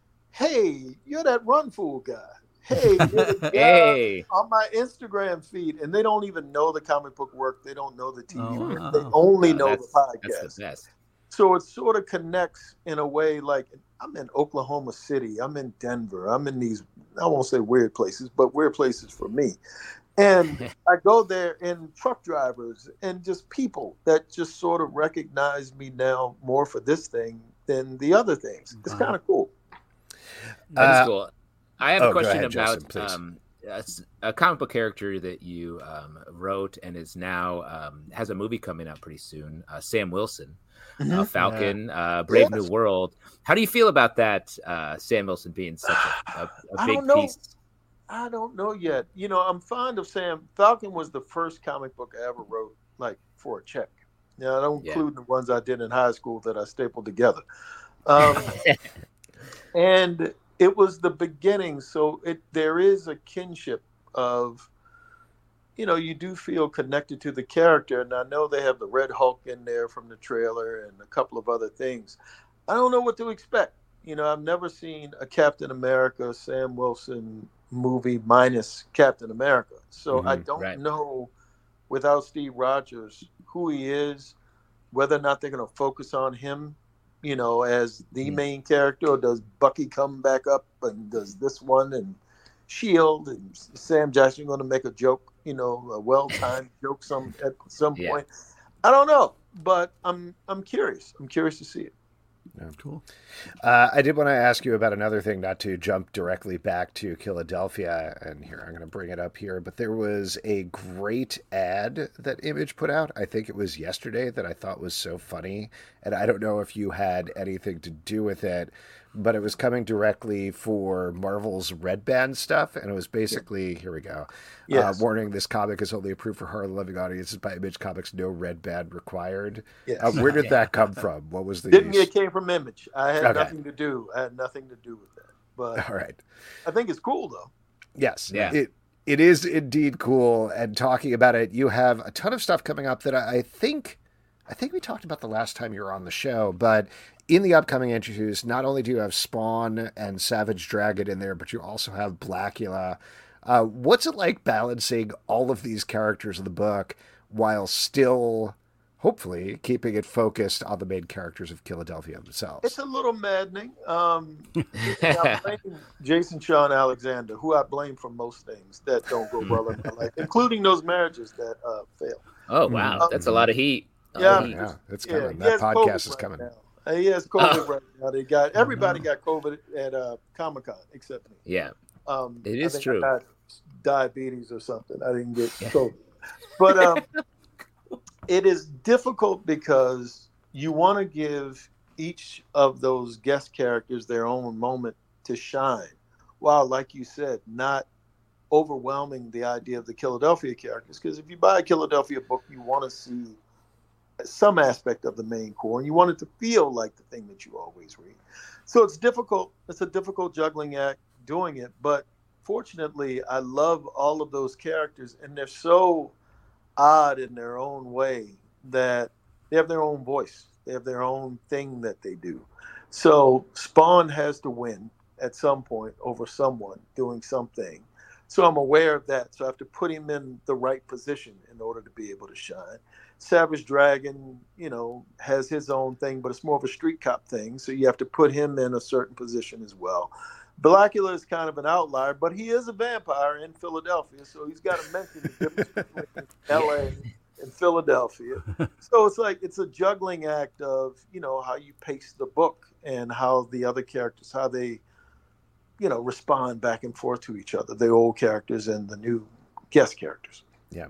hey, you're that Run Fool guy. Hey, you're the guy on my Instagram feed. And they don't even know the comic book work. They don't know the TV work. They only know the podcast. That's the best. So it sort of connects in a way like I'm in Oklahoma City. I'm in Denver. I'm in these, I won't say weird places, but weird places for me. And I go there and truck drivers and just people that just sort of recognize me now more for this thing than the other things. It's kind of cool. That is cool. I have a question ahead, about Justin, a comic book character that you wrote and is now has a movie coming out pretty soon. Sam Wilson, Falcon, Brave New World. How do you feel about that? Sam Wilson being such a big piece. I don't know yet. I'm fond of Sam. Falcon was the first comic book I ever wrote, like for a check. I don't include the ones I did in high school that I stapled together. And it was the beginning, so there is a kinship of, you do feel connected to the character, and I know they have the Red Hulk in there from the trailer and a couple of other things. I don't know what to expect. I've never seen a Captain America, Sam Wilson movie minus Captain America, so I don't know without Steve Rogers who he is, whether or not they're going to focus on him as the main character, or does Bucky come back up and does this one and S.H.I.E.L.D. and Sam Jackson going to make a joke, a well-timed joke at some point. I don't know, but I'm curious. I'm curious to see it. Yeah, cool. I did want to ask you about another thing, not to jump directly back to Philadelphia, and here I'm going to bring it up here, but there was a great ad that Image put out. I think it was yesterday, that I thought was so funny, and I don't know if you had anything to do with it, but it was coming directly for Marvel's Red Band stuff, and it was basically, here we go, warning, this comic is only approved for horror-loving audiences by Image Comics, no Red Band required. Yes. Where did that come from? What was the It came from Image. I had nothing to do. I had nothing to do with that. But all right, I think it's cool, though. Yes, yeah. It is indeed cool. And talking about it, you have a ton of stuff coming up that I think we talked about the last time you were on the show, but in the upcoming issues, not only do you have Spawn and Savage Dragon in there, but you also have Blackula. What's it like balancing all of these characters in the book while still, hopefully, keeping it focused on the main characters of Philadelphia themselves? It's a little maddening. I blame Jason Shawn Alexander, who I blame for most things that don't go well in my life, inclings those marriages that fail. Oh, wow. That's a lot of heat. Yeah, it's coming. That podcast is coming. He has COVID right now. Everybody got COVID at Comic-Con except me. Yeah, it is true. I got diabetes or something. I didn't get COVID. But it is difficult because you want to give each of those guest characters their own moment to shine, while, like you said, not overwhelming the idea of the Philadelphia characters. Because if you buy a Philadelphia book, you want to see some aspect of the main core, and you want it to feel like the thing that you always read. So it's difficult. It's a difficult juggling act doing it, but fortunately, I love all of those characters, and they're so odd in their own way that they have their own voice. They have their own thing that they do. So Spawn has to win at some point over someone doing something. So I'm aware of that. So I have to put him in the right position in order to be able to shine. Savage Dragon, has his own thing, but it's more of a street cop thing. So you have to put him in a certain position as well. Blackula is kind of an outlier, but he is a vampire in Philadelphia. So he's got to mention the difference between LA and Philadelphia. So it's a juggling act of, how you pace the book and how the other characters, how they, respond back and forth to each other, the old characters and the new guest characters. Yeah.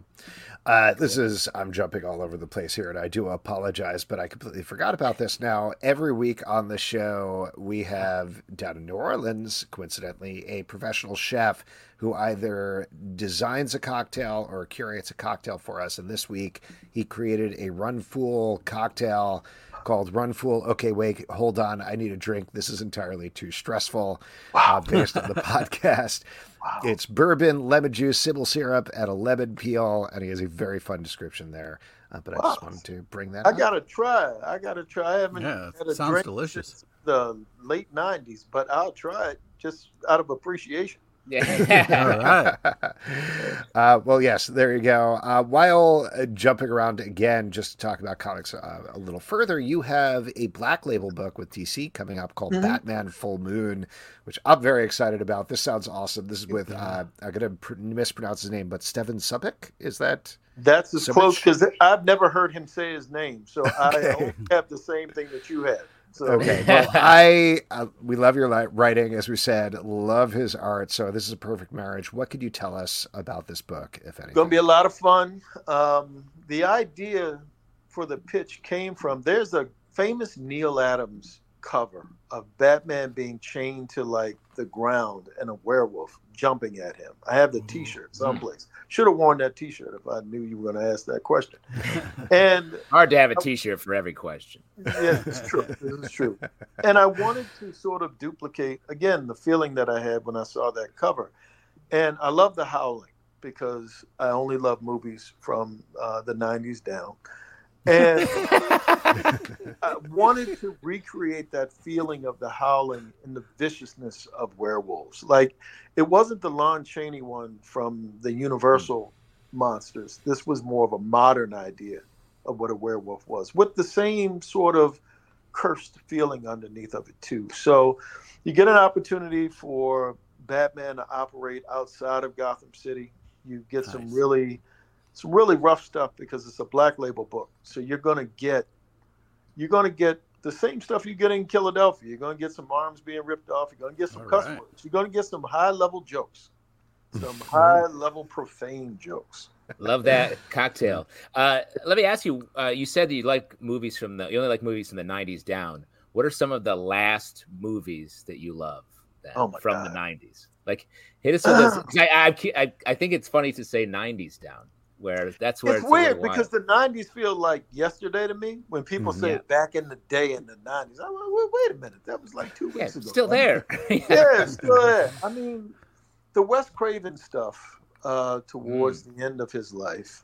I'm jumping all over the place here, and I do apologize, but I completely forgot about this now. Every week on the show, we have, down in New Orleans, coincidentally, a professional chef who either designs a cocktail or curates a cocktail for us. And this week, he created a Run Fool cocktail called Run Fool. Okay, wait, hold on. I need a drink. This is entirely too stressful. Wow. Based on the podcast. Wow. It's bourbon, lemon juice, simple syrup, and a lemon peel. And he has a very fun description there. But I just wanted to bring that up. I gotta try. I haven't had a sounds drink delicious. Since the late 90s, but I'll try it just out of appreciation. Yeah. All right. Well, yes, there you go. While jumping around again, just to talk about comics a little further, you have a Black Label book with DC coming up called Batman Full Moon, which I'm very excited about. This sounds awesome. This is with, I'm going to mispronounce his name, but Steven Subik? Is that? That's as close, because I've never heard him say his name, so I only have the same thing that you had. So. Okay, well, we love your writing, as we said, love his art, so this is a perfect marriage. What could you tell us about this book, if anything? It's going to be a lot of fun. The idea for the pitch came from, there's a famous Neil Adams cover of Batman being chained to the ground and a werewolf jumping at him. I have the t-shirt someplace. Should have worn that t-shirt if I knew you were going to ask that question. And hard to have a t-shirt for every question. Yeah, it's true. This is true. And I wanted to sort of duplicate, again, the feeling that I had when I saw that cover. And I love The Howling because I only love movies from the 90s down. And I wanted to recreate that feeling of The Howling and the viciousness of werewolves. It wasn't the Lon Chaney one from the Universal monsters. This was more of a modern idea of what a werewolf was, with the same sort of cursed feeling underneath of it too. So you get an opportunity for Batman to operate outside of Gotham City. You get some really rough stuff because it's a Black Label book. So you're going to get the same stuff you get in Philadelphia. You're going to get some arms being ripped off. You're going to get some cuss words. You're going to get some high-level jokes, some high-level profane jokes. Love that cocktail. Let me ask you. You said that you only like movies from the 90s down. What are some of the last movies that you love from the 90s? Like, hit us with this. I think it's funny to say 90s down, where it's weird because the 90s feel like yesterday to me. When people say back in the day in the 90s, I'm like, wait a minute, that was like 2 weeks ago. Still there. Still there. I mean, the Wes Craven stuff towards the end of his life,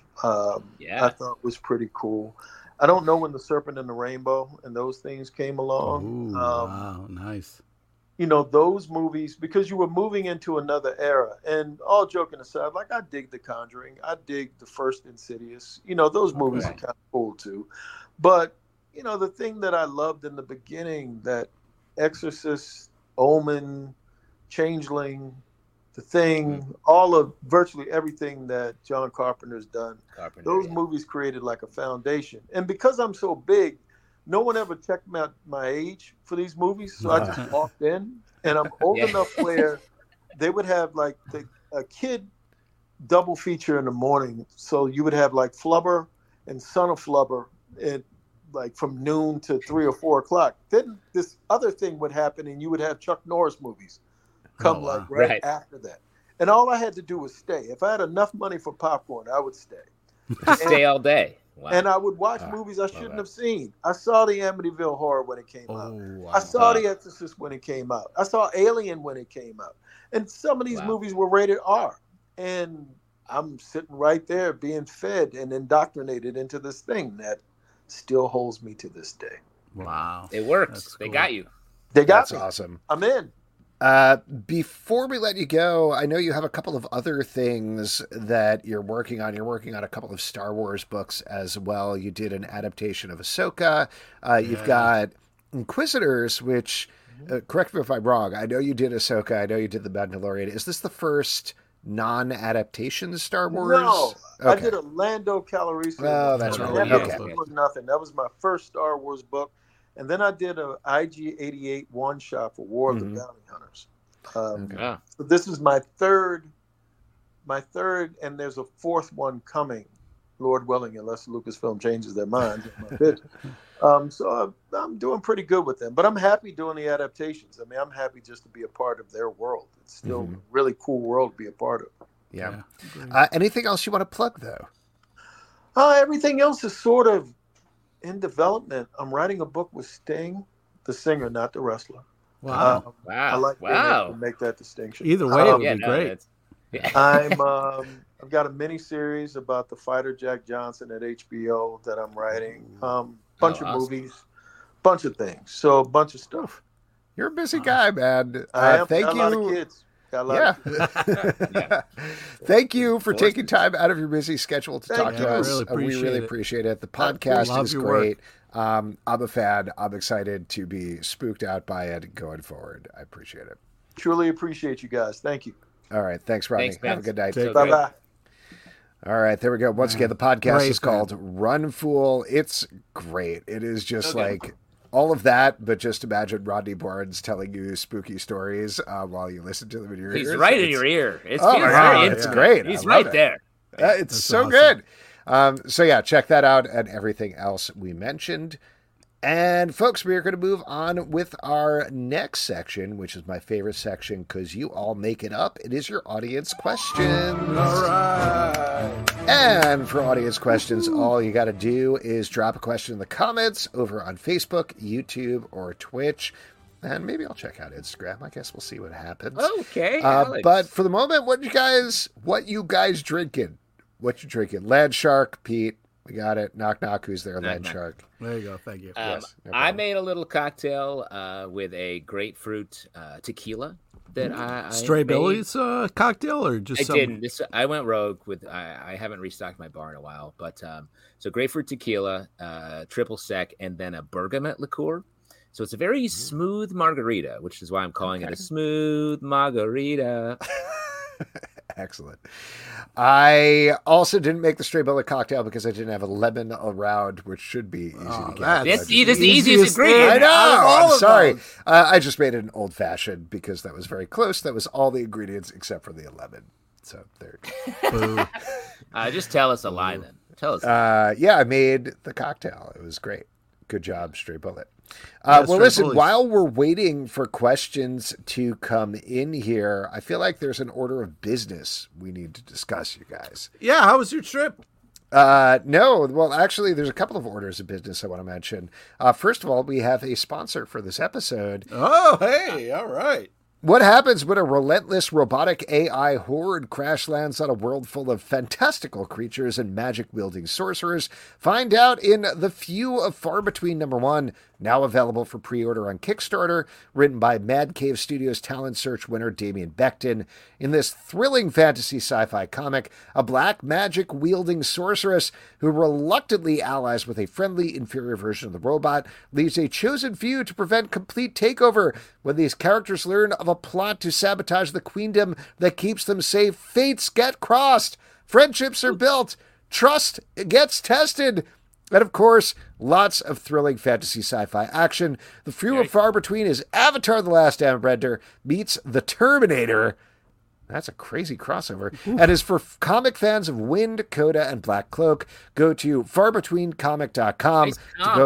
I thought was pretty cool. I don't know when The Serpent and the Rainbow and those things came along. Ooh, wow, nice. You know, those movies, because you were moving into another era. And all joking aside, like I dig The Conjuring. I dig the first Insidious. You know, those movies are kind of cool too. But, you know, the thing that I loved in the beginning, that Exorcist, Omen, Changeling, The Thing, all of virtually everything that John Carpenter's done, those movies created like a foundation. And because I'm so big, no one ever checked my age for these movies. So I just walked in, and I'm old enough where they would have like a kid double feature in the morning. So you would have like Flubber and Son of Flubber like from noon to 3 or 4 o'clock. Then this other thing would happen, and you would have Chuck Norris movies come right after that. And all I had to do was stay. If I had enough money for popcorn, I would stay. Stay all day. Wow. And I would watch movies I shouldn't have seen. I saw the Amityville Horror when it came out. Wow. I saw The Exorcist when it came out. I saw Alien when it came out. And some of these movies were rated R. And I'm sitting right there being fed and indoctrinated into this thing that still holds me to this day. Wow. It works. Cool. They got you. They got me. That's awesome. I'm in. Before we let you go, I know you have a couple of other things that you're working on. You're working on a couple of Star Wars books as well. You did an adaptation of Ahsoka. You've got Inquisitors, which, correct me if I'm wrong, I know you did Ahsoka. I know you did The Mandalorian. Is this the first non-adaptation Star Wars? No, I did a Lando Calrissian. Oh, that's right. That was nothing. That was my first Star Wars book. And then I did a IG-88 one-shot for War of the Bounty Hunters. So this is my third, and there's a fourth one coming, Lord willing, unless Lucasfilm changes their minds. So I'm doing pretty good with them. But I'm happy doing the adaptations. I mean, I'm happy just to be a part of their world. It's still a really cool world to be a part of. Yeah. Anything else you want to plug, though? Everything else is sort of in development. I'm writing a book with Sting, the singer, not the wrestler. Wow! I like to make that distinction. Either way, it would be great. I've got a mini series about the fighter Jack Johnson at HBO that I'm writing. Bunch of movies, bunch of things. So a bunch of stuff. You're a busy guy, man. I am. Thank got you. A lot of kids. Thank you for taking time out of your busy schedule to talk to us. We really appreciate it. The podcast is great. I'm a fan. I'm excited to be spooked out by it going forward. I appreciate it. Truly appreciate you guys. Thank you. All right. Thanks, Rodney. Have a good night. Bye-bye. All right, there we go. Once again, the podcast is called Run Fool. It's great. It is just like all of that, but just imagine Rodney Barnes telling you spooky stories while you listen to them in your ears. He's right in your ear. It's great. He's right there. It's so awesome. Good. So yeah, check that out and everything else we mentioned. And folks, we are going to move on with our next section, which is my favorite section because you all make it up. It is your audience questions. All right. And for audience questions, all you got to do is drop a question in the comments over on Facebook, YouTube, or Twitch. And maybe I'll check out Instagram. I guess we'll see what happens. Okay. But for the moment, what you guys drinking? What you drinking? Land Shark, Pete. We got it. Knock, knock. Who's there? Land Shark. There you go. Thank you. Yes, no I made a little cocktail with a grapefruit tequila that I Stray made. Billy's cocktail, or just I didn't. I went rogue with. I haven't restocked my bar in a while, but so grapefruit tequila, triple sec, and then a bergamot liqueur. So it's a very smooth margarita, which is why I'm calling it a smooth margarita. Excellent. I also didn't make the Stray Bullet cocktail because I didn't have a lemon around, which should be easy to get. That's the easiest ingredient. I know. I'm sorry. I just made it an old fashioned because that was very close. That was all the ingredients except for the lemon. So there. Boo. Just tell us a lie then. Tell us. Yeah, I made the cocktail. It was great. Good job, Stray Bullet. Well, listen, while we're waiting for questions to come in here, I feel like there's an order of business we need to discuss, you guys. Yeah, how was your trip? No, well, actually, there's a couple of orders of business I want to mention. First of all, we have a sponsor for this episode. Oh, hey, all right. What happens when a relentless robotic AI horde crash lands on a world full of fantastical creatures and magic-wielding sorcerers? Find out in The Few of Far Between #1, now available for pre-order on Kickstarter, written by Mad Cave Studios Talent Search winner Damien Becton. In this thrilling fantasy sci-fi comic, a black magic-wielding sorceress who reluctantly allies with a friendly, inferior version of the robot leaves a chosen few to prevent complete takeover. When these characters learn of a plot to sabotage the queendom that keeps them safe, fates get crossed, friendships are built, trust gets tested, and of course, lots of thrilling fantasy sci-fi action. The Few and Far Between is Avatar: The Last Airbender meets The Terminator. That's a crazy crossover. And is for comic fans of Wind, Coda, and Black Cloak. Go to farbetweencomic.com to go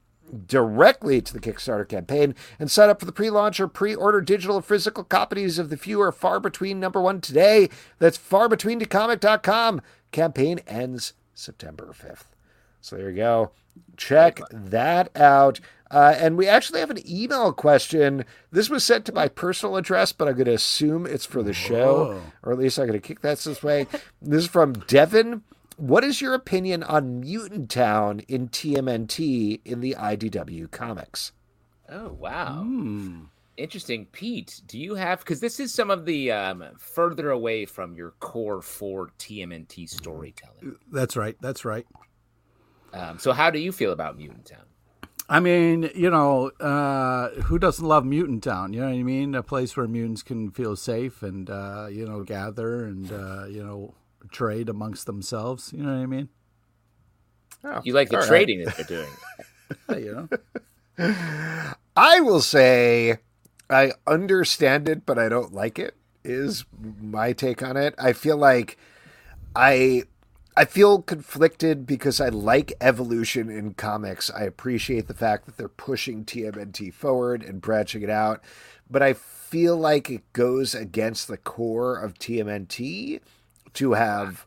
directly to the Kickstarter campaign and sign up for the pre-launch or pre-order digital or physical copies of The Few or Far Between #1 today. That's farbetweencomic.com. Campaign ends September 5th. So there you go. Check that out. And we actually have an email question. This was sent to my personal address, but I'm going to assume it's for the show, or at least I'm going to kick that this way. This is from Devin. What is your opinion on Mutant Town in TMNT in the IDW comics? Oh, wow. Interesting. Pete, do you have, because this is some of the further away from your core 4 TMNT storytelling. That's right. So how do you feel about Mutant Town? I mean, who doesn't love Mutant Town? You know what I mean? A place where mutants can feel safe and, gather and, trade amongst themselves. You know what I mean? Oh, you like the trading that they're doing. I will say I understand it, but I don't like it, is my take on it. I feel like I feel conflicted because I like evolution in comics. I appreciate the fact that they're pushing TMNT forward and branching it out, but I feel like it goes against the core of TMNT to have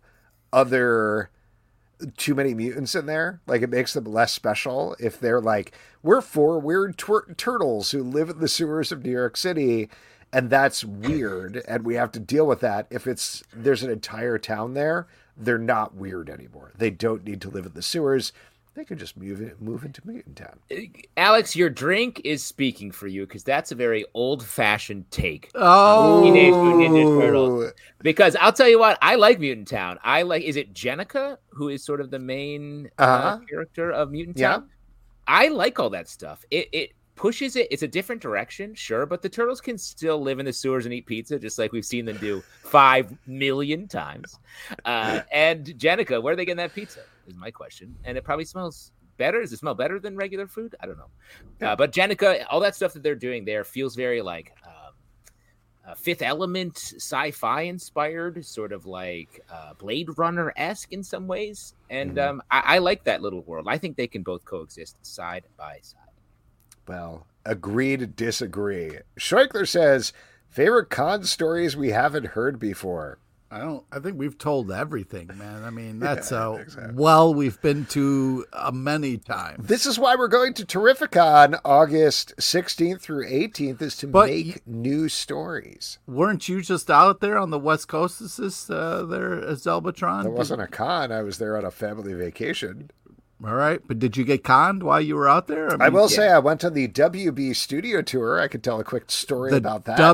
too many mutants in there. Like, it makes them less special if they're like, we're 4 weird turtles who live in the sewers of New York City, and that's weird, and we have to deal with that. If there's an entire town there, they're not weird anymore. They don't need to live in the sewers. They could just move into Mutant Town. Alex, your drink is speaking for you, because that's a very old-fashioned take. Oh, Teenage Mutant Ninja Turtles. Because I'll tell you what, I like Mutant Town. Is it Jenica, who is sort of the main character of Mutant Town? I like all that stuff. It pushes it. It's a different direction, sure, but the turtles can still live in the sewers and eat pizza, just like we've seen them do 5 million times. And Jenica, where are they getting that pizza? Is my question. And it probably smells better. Does it smell better than regular food? I don't know. But Jenica, all that stuff that they're doing there feels very like Fifth Element sci-fi inspired, sort of like Blade Runner-esque in some ways. And I like that little world. I think they can both coexist side by side. Well, agree to disagree. Schreikler says, favorite con stories we haven't heard before. I think we've told everything, man. I mean, that's well we've been to many times. This is why we're going to Terrificon August 16th through 18th, is to make new stories. Weren't you just out there on the West Coast? Is this there at Zelbatron? There wasn't a con. I was there on a family vacation. All right. But did you get conned while you were out there? I will say I went on the WB studio tour. I could tell a quick story about that.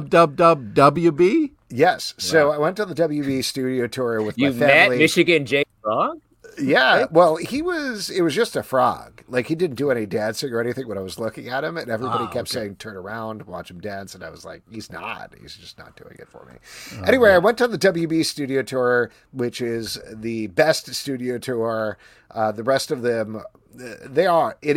WB? Yes. Wow. So I went to the WB studio tour with my family. You met Michigan J. Frog? Yeah, well, it was just a frog. Like, he didn't do any dancing or anything when I was looking at him, and everybody kept saying, turn around, watch him dance, and I was like, he's just not doing it for me. Anyway, I went on the WB studio tour, which is the best studio tour. The rest of them, it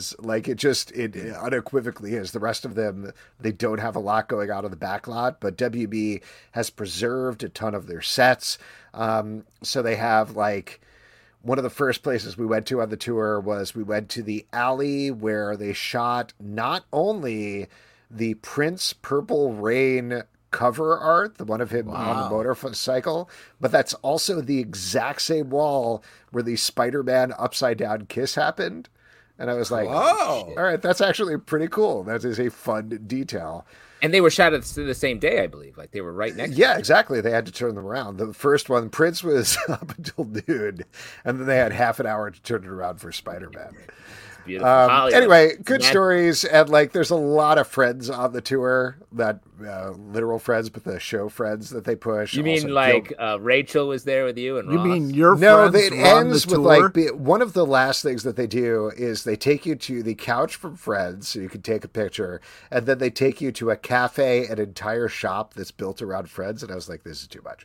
unequivocally is. The rest of them, they don't have a lot going on in the back lot, but WB has preserved a ton of their sets. So they have, like, one of the first places we went to on the tour was we went to the alley where they shot not only the Prince Purple Rain cover art, the one of him on the motorcycle, but that's also the exact same wall where the Spider-Man upside down kiss happened. And I was like, all right, that's actually pretty cool. That is a fun detail. And they were shot at the same day, I believe. Like, they were right next to Yeah, exactly. They had to turn them around. The first one, Prince was up until noon, and then they had half an hour to turn it around for Spider-Man. Beautiful. Anyway, good stories, and like, there's a lot of friends on the tour, not literal friends, but the show friends that they push. You mean like Rachel was there with you and Ross? You mean your no? Friends It ends with like one of the last things that they do is they take you to the couch from Friends, so you can take a picture, and then they take you to a cafe, an entire shop that's built around Friends, and I was like, this is too much.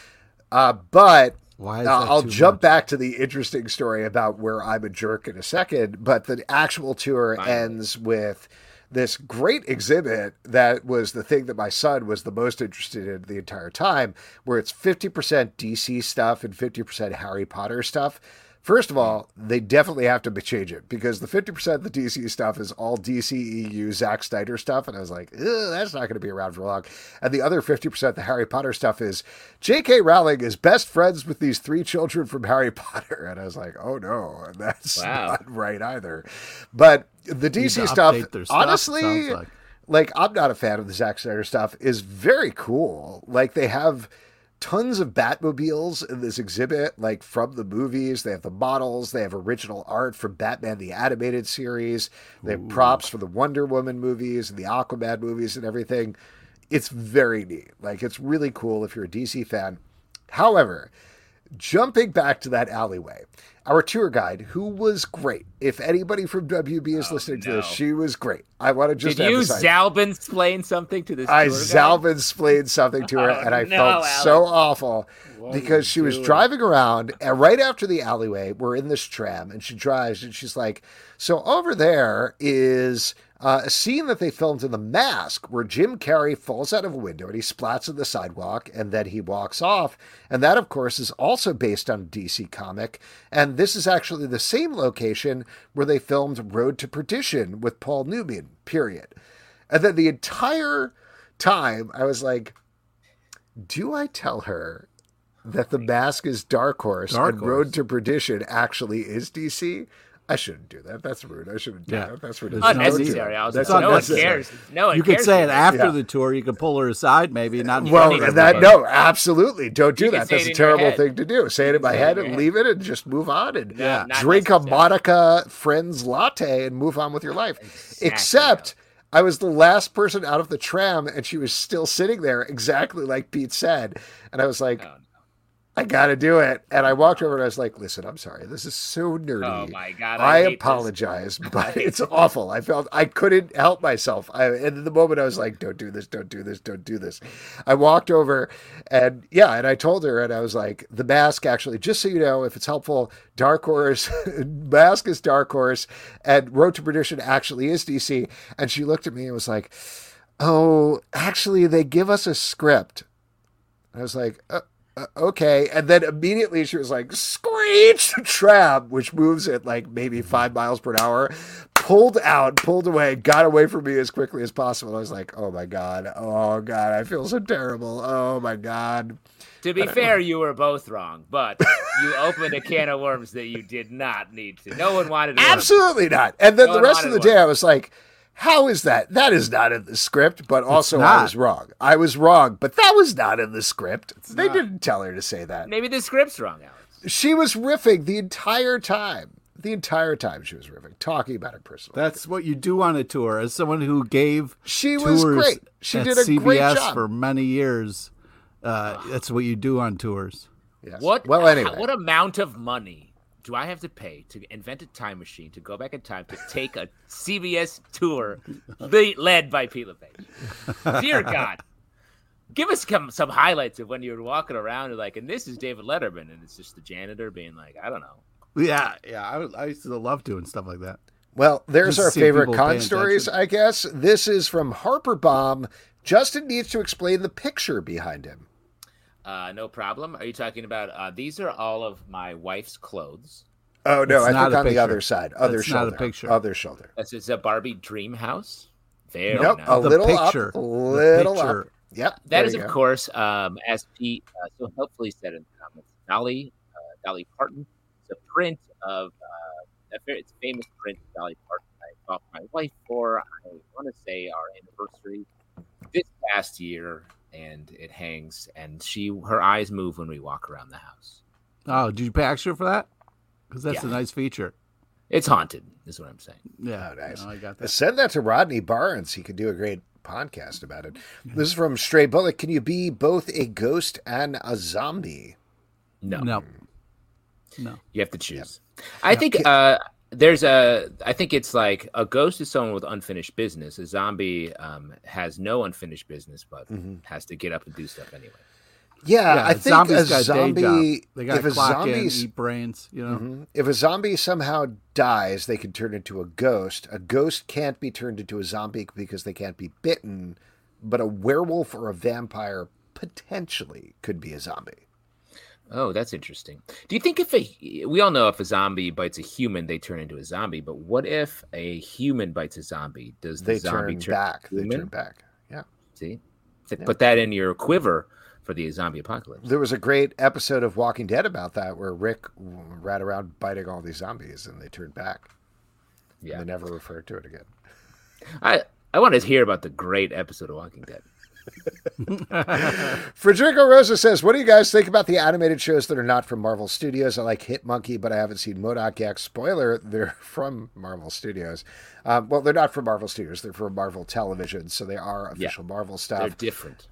But Why is I'll too jump much? back to the interesting story about where I'm a jerk in a second, but the actual tour ends with this great exhibit that was the thing that my son was the most interested in the entire time, where it's 50% DC stuff and 50% Harry Potter stuff. First of all, they definitely have to change it, because the 50% of the DC stuff is all DCEU Zack Snyder stuff, and I was like, that's not going to be around for long. And the other 50%, the Harry Potter stuff, is J.K. Rowling is best friends with these 3 children from Harry Potter, and I was like, oh no, that's not right either. But the DC stuff, honestly, like, I'm not a fan of the Zack Snyder stuff, is very cool. Like, they have tons of Batmobiles in this exhibit, like from the movies. They have the models. They have original art from Batman the Animated Series. They have props for the Wonder Woman movies and the Aquaman movies and everything. It's very neat. Like, it's really cool if you're a DC fan. However, jumping back to that alleyway, our tour guide, who was great. If anybody from WB is listening to this, she was great. I want to just emphasize. Did you Zalbin-splain something to this I tour guide? Zalbin-splained something to her, and I felt so awful because she was driving around, and right after the alleyway, we're in this tram, and she drives, and she's like, so over there is a scene that they filmed in The Mask where Jim Carrey falls out of a window and he splats on the sidewalk and then he walks off. And that, of course, is also based on a DC comic. And this is actually the same location where they filmed Road to Perdition with Paul Newman, period. And then the entire time I was like, do I tell her that The Mask is Dark Horse and Road to Perdition actually is DC? I shouldn't do that. That's rude. I shouldn't do that. That's rude. Unnecessary. No one cares. No one You cares. could say it after the tour. You could pull her aside, maybe. Not. No, absolutely. Don't do that. That's a terrible head. thing to do. Say it in my head and leave it and just move on and not drink a necessary. Monica Friends latte and move on with your life. Exactly. Except I was the last person out of the tram and she was still sitting there exactly like Pete said. And I was like, I got to do it. And I walked over and I was like, listen, I'm sorry. This is so nerdy. Oh, my God. I hate apologize, but it's awful. I felt I couldn't help myself. And in the moment, I was like, don't do this, don't do this, don't do this. I walked over and I told her, and I was like, The Mask, actually, just so you know, if it's helpful, Dark Horse, Mask is Dark Horse, and Road to Perdition actually is DC. And she looked at me and was like, oh, actually, they give us a script. I was like, okay. And then immediately she was like, screech, the tram, which moves at like maybe 5 miles per hour, pulled away, got away from me as quickly as possible. I was like, oh my God, I feel so terrible. Oh my God. To be fair, you were both wrong, but you opened a can of worms that you did not need to. No one wanted to. Absolutely not. And then the rest of the day I was like, how is that? That is not in the script, but also I was wrong. I was wrong, but that was not in the script. They didn't tell her to say that. Maybe the script's wrong, Alex. She was riffing the entire time. The entire time she was riffing, talking about her personal. That's what you do on a tour. As someone who gave she was great. She did a CBS great job for many years. That's what you do on tours. Yes. What? Well, anyway, what amount of money do I have to pay to invent a time machine to go back in time to take a CBS tour led by Pete LePage? Dear God. Give us some highlights of when you were walking around and like, and this is David Letterman, and it's just the janitor being like, I don't know. Yeah. I used to love doing stuff like that. Well, there's our favorite con stories, I guess. This is from Harper Baum. Justin needs to explain the picture behind him. No problem. Are you talking about, these are all of my wife's clothes. Oh, no, I think on the other side. Other shoulder. Not a picture. Other shoulder. It's a Barbie dream house. There. Nope, a little picture. Up, a little up. Yep. That is, of course, as Pete so helpfully said in the comments, Dolly Parton. It's a print of it's a famous print of Dolly Parton I bought my wife for, I want to say, our anniversary this past year, and it hangs, and her eyes move when we walk around the house. Oh, did you pay extra for that? Because that's a nice feature. It's haunted, is what I'm saying. Yeah, nice. I got that. Send that to Rodney Barnes. He could do a great podcast about it. This is from Stray Bullet. Can you be both a ghost and a zombie? No. You have to choose. Yep. I think I think it's like a ghost is someone with unfinished business. A zombie has no unfinished business, but has to get up and do stuff anyway. Yeah, I think a zombie. They got to clock in, eat brains. If a zombie somehow dies, they can turn into a ghost. A ghost can't be turned into a zombie because they can't be bitten. But a werewolf or a vampire potentially could be a zombie. Oh, that's interesting. Do you think we all know if a zombie bites a human, they turn into a zombie. But what if a human bites a zombie? Does the zombie turn back? They turn back. Yeah. See, put that in your quiver for the zombie apocalypse. There was a great episode of Walking Dead about that where Rick ran around biting all these zombies and they turned back. Yeah. And they never referred to it again. I want to hear about the great episode of Walking Dead. Frederico Rosa says, what do you guys think about the animated shows that are not from Marvel Studios? I like Hit Monkey, but I haven't seen MODOK yet. Spoiler, they're from Marvel Studios. Well, they're not from Marvel Studios. They're from Marvel Television, so they are official Marvel stuff. They're different.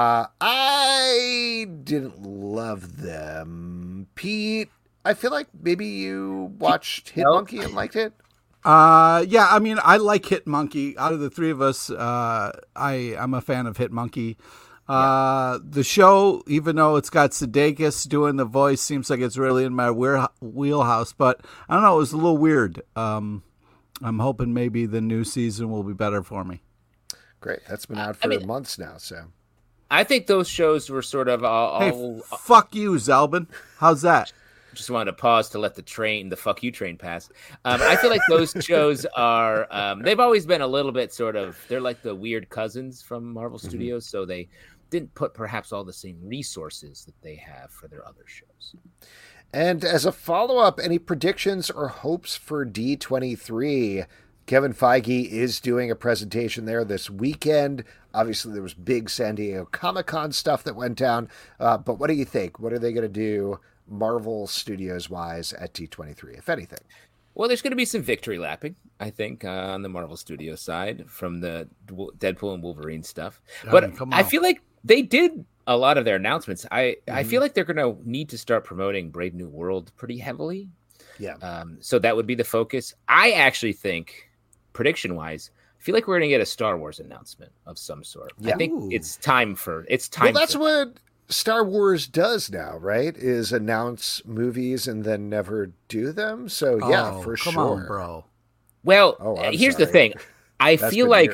I didn't love them. Pete, I feel like maybe you watched Hit Monkey and liked it. Yeah, I mean, I like Hit Monkey. Out of the three of us, I'm a fan of Hit Monkey. The show, even though it's got Sudeikis doing the voice, seems like it's really in my wheelhouse. But I don't know, it was a little weird. I'm hoping maybe the new season will be better for me. Great, that's been out for months now. So I think those shows were sort of all. Hey, fuck you, Zalbin. How's that? Just wanted to pause to let the fuck you train pass. I feel like those shows are, they've always been a little bit sort of, they're like the weird cousins from Marvel Studios. So they didn't put perhaps all the same resources that they have for their other shows. And as a follow-up, any predictions or hopes for D23? Kevin Feige is doing a presentation there this weekend. Obviously, there was big San Diego Comic-Con stuff that went down. But what do you think? What are they going to do Marvel Studios-wise at D23, if anything? Well, there's going to be some victory lapping, I think, on the Marvel Studios side from the Deadpool and Wolverine stuff. But I feel like they did a lot of their announcements. I feel like they're going to need to start promoting Brave New World pretty heavily. Yeah. So that would be the focus. I actually think, prediction-wise, I feel like we're going to get a Star Wars announcement of some sort. Yeah. I think it's time. Well, that's what Star Wars does now, right? Is announce movies and then never do them. So yeah, for sure. Come on, bro. Well, here's the thing. I feel like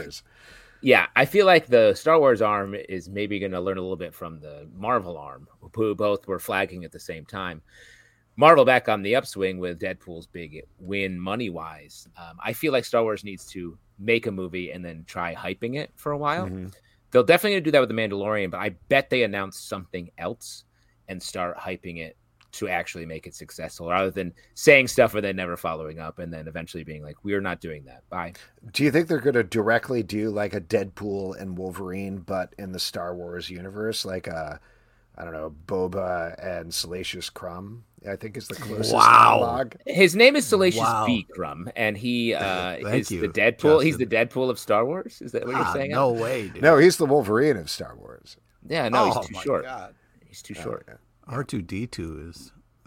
the Star Wars arm is maybe going to learn a little bit from the Marvel arm, who both were flagging at the same time. Marvel back on the upswing with Deadpool's big win money-wise. I feel like Star Wars needs to make a movie and then try hyping it for a while. Mm-hmm. They'll definitely do that with The Mandalorian, but I bet they announce something else and start hyping it to actually make it successful, rather than saying stuff and then never following up and then eventually being like, we're not doing that. Bye. Do you think they're going to directly do like a Deadpool and Wolverine, but in the Star Wars universe, like Boba and Salacious Crumb, I think is the closest analog. His name is Salacious B. Crumb, and he is the Deadpool. Justin. He's the Deadpool of Star Wars. Is that what you're saying? No way, dude. No, he's the Wolverine of Star Wars. Yeah, no, he's too short. God. He's too short. R2-D2 is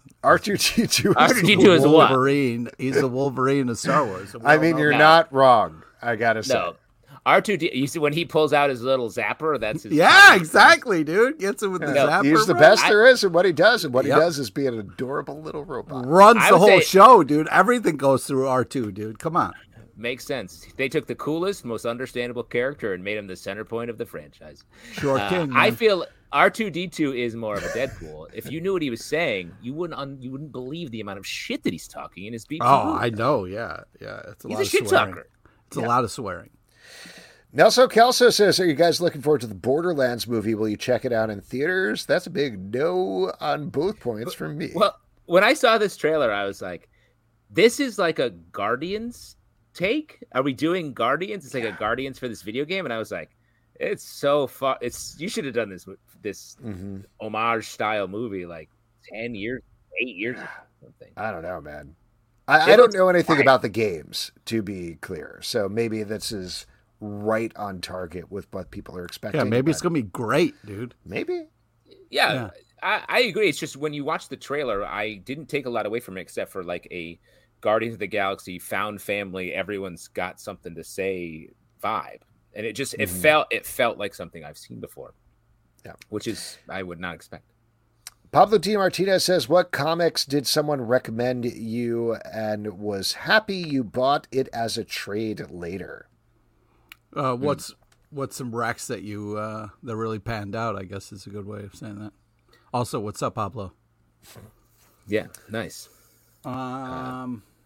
R2-D2 R2-D2 is what? Wolverine. He's the Wolverine of Star Wars. I mean, you're not wrong. I gotta say. No. R2D. You see when he pulls out his little zapper, that's his. Yeah, exactly, dude. Gets it with the zapper. He's the best there is, and what he does, he does is be an adorable little robot. Runs the whole show, dude. Everything goes through R2, dude. Come on. Makes sense. They took the coolest, most understandable character and made him the center point of the franchise. Sure can. I feel R2-D2 is more of a Deadpool. If you knew what he was saying, you wouldn't believe the amount of shit that he's talking in his beats. Oh, I know. Yeah. It's a lot of shit swearing. talker. It's a lot of swearing. Nelson Kelso says, are you guys looking forward to the Borderlands movie? Will you check it out in theaters? That's a big no on both points from me. Well, when I saw this trailer, I was like, this is like a Guardians take. Are we doing Guardians? It's like a Guardians for this video game. And I was like, it's so fun. You should have done this homage style movie like 8 years ago. Something. I don't know, man. I don't know anything about the games, to be clear. So maybe this is right on target with what people are expecting. Yeah, maybe it's going to be great, dude. Maybe. Yeah. I agree. It's just when you watch the trailer, I didn't take a lot away from it except for like a Guardians of the Galaxy found family, everyone's got something to say vibe. And it just it felt like something I've seen before. Yeah. Which is I would not expect. Pablo D. Martinez says, what comics did someone recommend you and was happy you bought it as a trade later? What's some recs that you that really panned out, I guess is a good way of saying that. Also, what's up, Pablo? Yeah, nice. I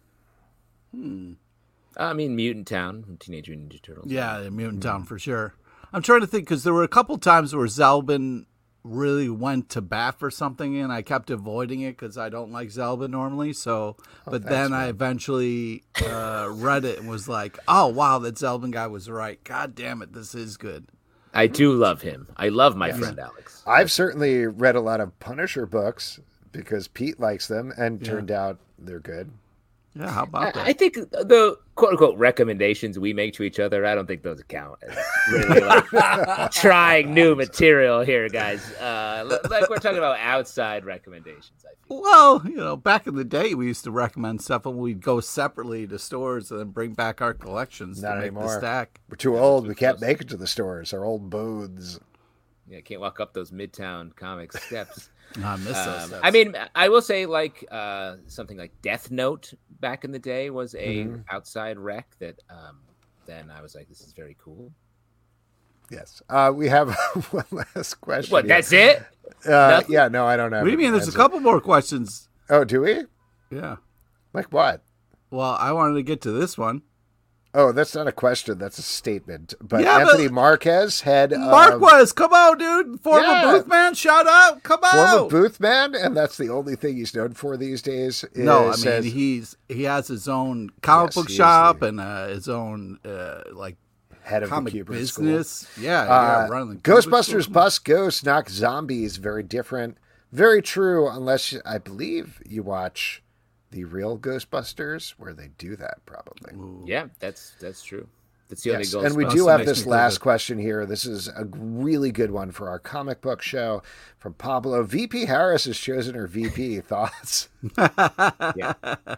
mean, Mutant Town, Teenage Mutant Ninja Turtles. Yeah, Mutant Town for sure. I'm trying to think because there were a couple times where Zelbin really went to bat for something, and I kept avoiding it because I don't like Zelbin normally. So, but then I eventually read it and was like, "Oh wow, that Zelbin guy was right. God damn it, this is good." I do love him. I love my friend Alex. I've certainly read a lot of Punisher books because Pete likes them, and turned out they're good. Yeah, how about that? I think the quote-unquote recommendations we make to each other, I don't think those count as really like trying new material here, guys. Like we're talking about outside recommendations, I feel. Well, back in the day, we used to recommend stuff and we'd go separately to stores and then bring back our collections to make the stack. We're too old. We can't make it to the stores. Our old booths. Yeah, can't walk up those Midtown Comics steps. I miss those steps. I mean, I will say like something like Death Note back in the day was a outside rec that then I was like, this is very cool. Yes. We have one last question. What, that's it? Yeah, no, I don't know. What do you mean? There's a couple more questions. Oh, do we? Yeah. Like what? Well, I wanted to get to this one. Oh, that's not a question. That's a statement. But Anthony Marquez, Marquez, come on, dude. Former booth man, shout out. Come on. Former booth man, and that's the only thing he's known for these days. No, I mean, he has his own comic book shop and his own, head of comic the Cuban business. School. Running the Ghostbusters Bust Ghosts, Knock Zombies, very different. Very true, unless I believe you watch the real Ghostbusters, where they do that, probably. Ooh. Yeah, that's true. That's the only Ghostbusters. And we do have this last question here. This is a really good one for our comic book show from Pablo. VP Harris has chosen her VP. Thoughts? Yeah.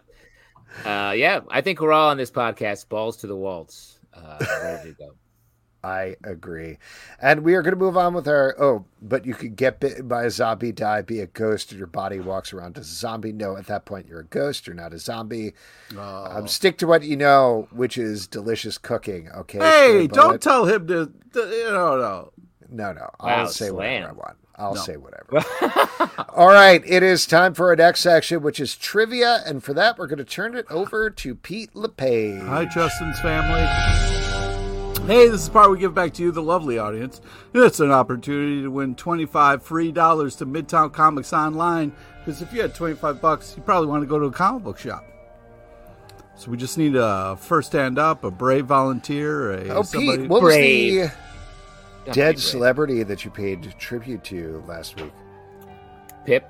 I think we're all on this podcast, balls to the waltz. Ready to go. I agree. And we are going to move on with but you could get bitten by a zombie, be a ghost, and your body walks around as a zombie. No, at that point, you're a ghost. You're not a zombie. Stick to what you know, which is delicious cooking, okay? Hey, don't tell him to no. No. I'll say whatever I want. I'll say whatever. All right. It is time for our next section, which is trivia. And for that, we're going to turn it over to Pete LePage. Hi, Justin's family. Hey, this is the part we give back to you, the lovely audience. It's an opportunity to win $25 free to Midtown Comics Online. Because if you had $25, you probably want to go to a comic book shop. So we just need a first hand up, a brave volunteer. Pete, what was the dead celebrity that you paid tribute to last week? Pip.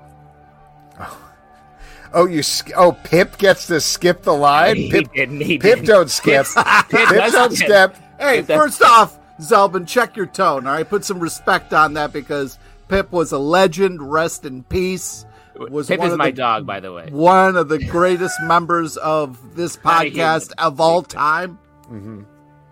Pip gets to skip the line? Pip don't skip. Pip don't skip. Hey, first off, Zelbin, check your tone, all right? Put some respect on that because Pip was a legend. Rest in peace. was Pip one is of my dog, by the way. One of the greatest members of this podcast of all time. Mm-hmm.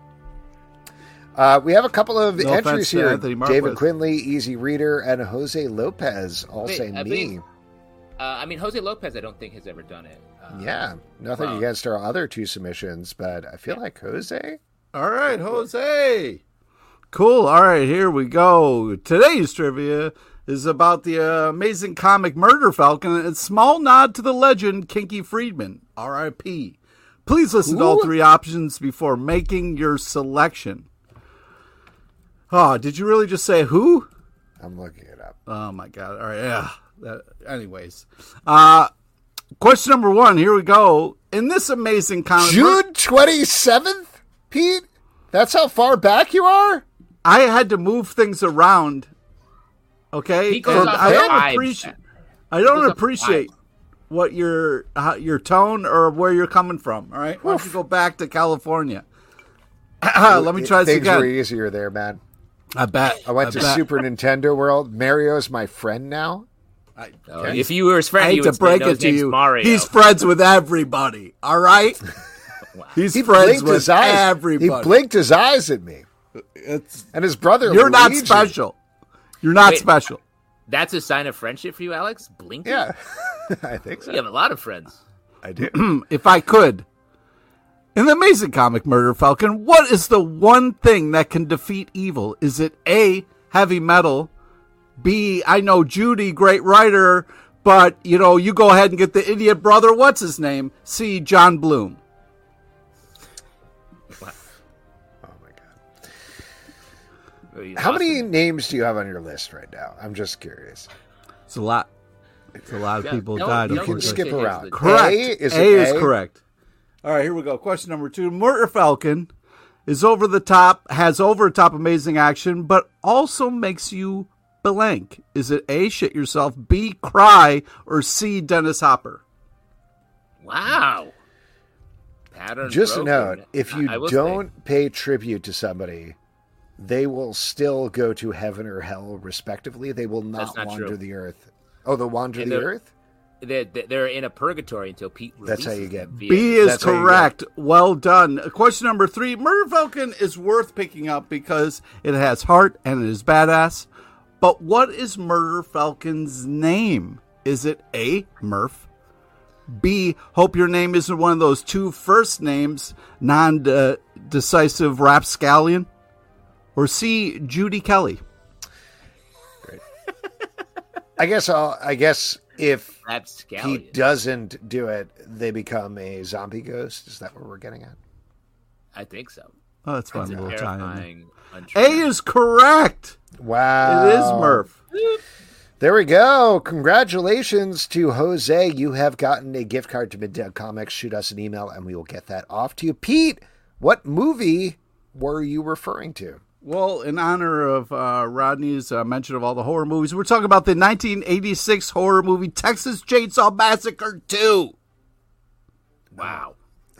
We have a couple of entries here. David Quinley, Easy Reader, and Jose Lopez all say me. Jose Lopez, I don't think has ever done it. Nothing against our other two submissions, but I feel like Jose. All right, Jose. Cool. All right, here we go. Today's trivia is about the amazing comic Murder Falcon and a small nod to the legend Kinky Friedman, R.I.P. Please listen to all three options before making your selection. Oh, did you really just say who? I'm looking it up. Oh, my God. All right, yeah. Anyways. Question number 1, here we go. In this amazing comic... June 27th, Pete? That's how far back you are? I had to move things around. Okay? I don't appreciate what your tone or where you're coming from. All right? Why don't you go back to California? Let me try this again. Things were easier there, man. I bet. I went to Super Nintendo World. Mario's my friend now. If you were his friend, I hate to break it to you. Mario. He's friends with everybody. All right? Wow. He's friends with everybody. He blinked his eyes at me. And his brother. You're not special. You're not special. That's a sign of friendship for you, Alex? Blinking? Yeah. I think so. You have a lot of friends. I do. If I could. In the amazing comic Murder Falcon, what is the one thing that can defeat evil? Is it A, heavy metal? B, I know Judy, great writer, but, you go ahead and get the idiot brother. What's his name? C, John Bloom. Wow. Oh, my God. How many names do you have on your list right now? I'm just curious. It's a lot. It's a lot of people died. You can skip around. Correct. A is correct. All right, here we go. Question number 2. Murder Falcon is over the top, has over the top amazing action, but also makes you blank. Is it A, shit yourself, B, cry, or C, Dennis Hopper? Wow. Pattern just broken. A note, if you don't pay tribute to somebody, they will still go to heaven or hell, respectively. They will not wander the earth. Oh, they'll wander the earth? They're in a purgatory until Pete releases. That's how you get. B is correct. Well done. Question number 3. Murder Falcon is worth picking up because it has heart and it is badass. But what is Murder Falcon's name? Is it A, Murph? B, hope your name isn't one of those 2 first names, non-decisive rapscallion? Or C, Judy Kelly? Great. I guess if he doesn't do it, they become a zombie ghost. Is that what we're getting at? I think so. Oh, that's fun. A little time. A is correct. Wow. It is Murph. There we go. Congratulations to Jose. You have gotten a gift card to Midtown Comics. Shoot us an email and we will get that off to you. Pete, what movie were you referring to? Well, in honor of Rodney's mention of all the horror movies, we're talking about the 1986 horror movie Texas Chainsaw Massacre 2. Wow.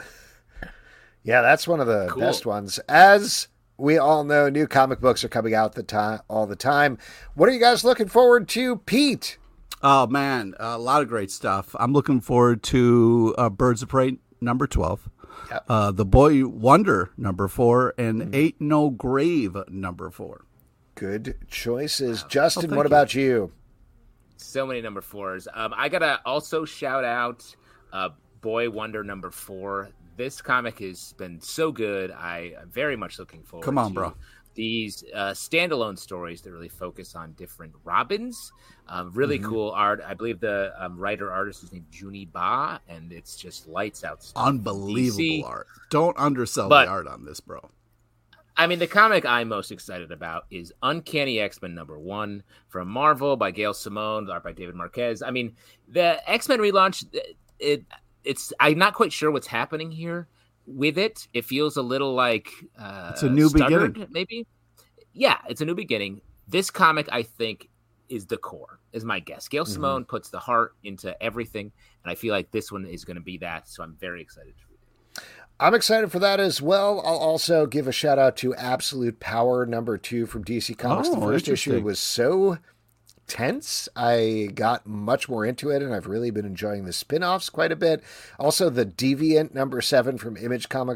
Yeah, that's one of the best ones. As we all know, new comic books are coming out all the time. What are you guys looking forward to, Pete? Oh, man, a lot of great stuff. I'm looking forward to Birds of Prey number 12. Yep. The Boy Wonder number 4 and Ain't No Grave number 4. Good choices. Justin, what about you? So many number 4s. I got to also shout out Boy Wonder number 4. This comic has been so good. I am very much looking forward to these standalone stories that really focus on different Robins. Really cool art. I believe the writer-artist is named Junie Ba, and it's just lights out stuff. Unbelievable art. Don't undersell the art on this, bro. I mean, the comic I'm most excited about is Uncanny X-Men number 1 from Marvel by Gail Simone, art by David Marquez. I mean, the X-Men relaunch, it's I'm not quite sure what's happening here with it. It feels a little like it's a new beginning, maybe. Yeah, it's a new beginning. This comic, I think, is the core, is my guess. Gail Simone puts the heart into everything, and I feel like this one is going to be that. So I'm very excited to read it. I'm excited for that as well. I'll also give a shout out to Absolute Power number 2 from DC Comics. The first issue was so tense. I got much more into it, and I've really been enjoying the spin-offs quite a bit. Also, the Deviant #7 from Image Comics,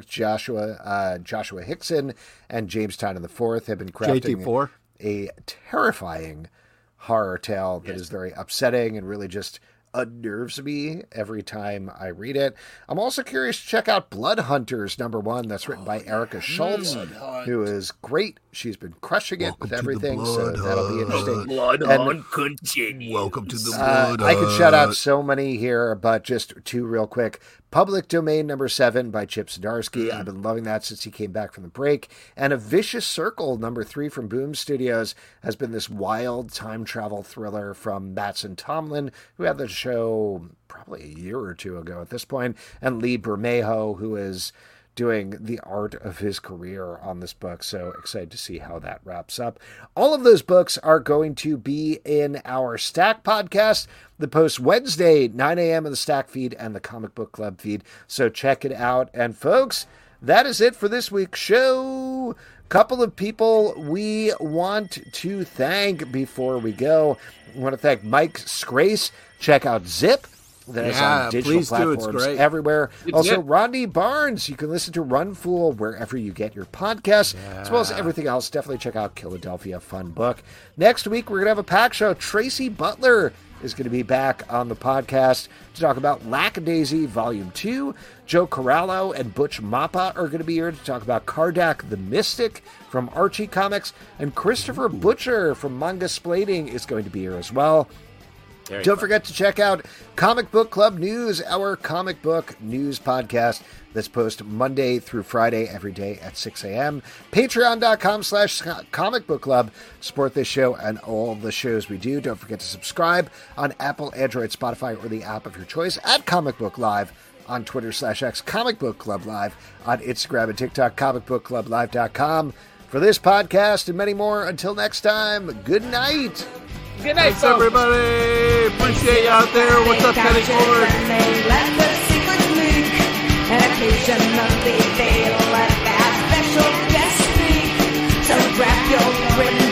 Joshua Hickson and James Tynion IV have been crafting JT4. A terrifying horror tale that is very upsetting and really just unnerves me every time I read it. I'm also curious to check out Blood Hunters #1. That's written by Erica Schultz, who is great. She's been crushing it with everything, so that'll be interesting. Blood Hunt continues. Welcome to the Blood I could shout out so many here, but just two real quick. Public Domain #7 by Chip Zdarsky. I've been loving that since he came back from the break. And A Vicious Circle #3 from Boom Studios has been this wild time travel thriller from Mattson Tomlin, who had the show probably a year or two ago at this point, and Lee Bermejo, who is doing the art of his career on this book. So excited to see how that wraps up. All of those books are going to be in our Stack podcast, the post Wednesday, 9 a.m. in the Stack feed and the Comic Book Club feed. So check it out. And folks, that is it for this week's show. Couple of people we want to thank before we go. We want to thank Mike Scrace. Check out Zip. That is on digital platforms everywhere. Also, Rodney Barnes. You can listen to Run Fool wherever you get your podcasts, as well as everything else. Definitely check out Philadelphia Fun Book. Next week, we're going to have a pack show. Tracy Butler is going to be back on the podcast to talk about Lackadaisy Volume 2. Joe Corallo and Butch Mappa are going to be here to talk about Kardak the Mystic from Archie Comics. And Christopher Butcher from Manga Splating is going to be here as well. Don't forget to check out Comic Book Club News, our comic book news podcast that's posted Monday through Friday every day at 6 a.m. Patreon.com/Comic Book Club. Support this show and all the shows we do. Don't forget to subscribe on Apple, Android, Spotify, or the app of your choice at Comic Book Live, on Twitter/X, Comic Book Club Live, on Instagram and TikTok, comicbookclublive.com. For this podcast and many more, until next time, good night. Good night, thanks, everybody. Appreciate you out there. What's up, Kenny Ford? Let the secret leak, and occasionally they let that special guest speak. So grab your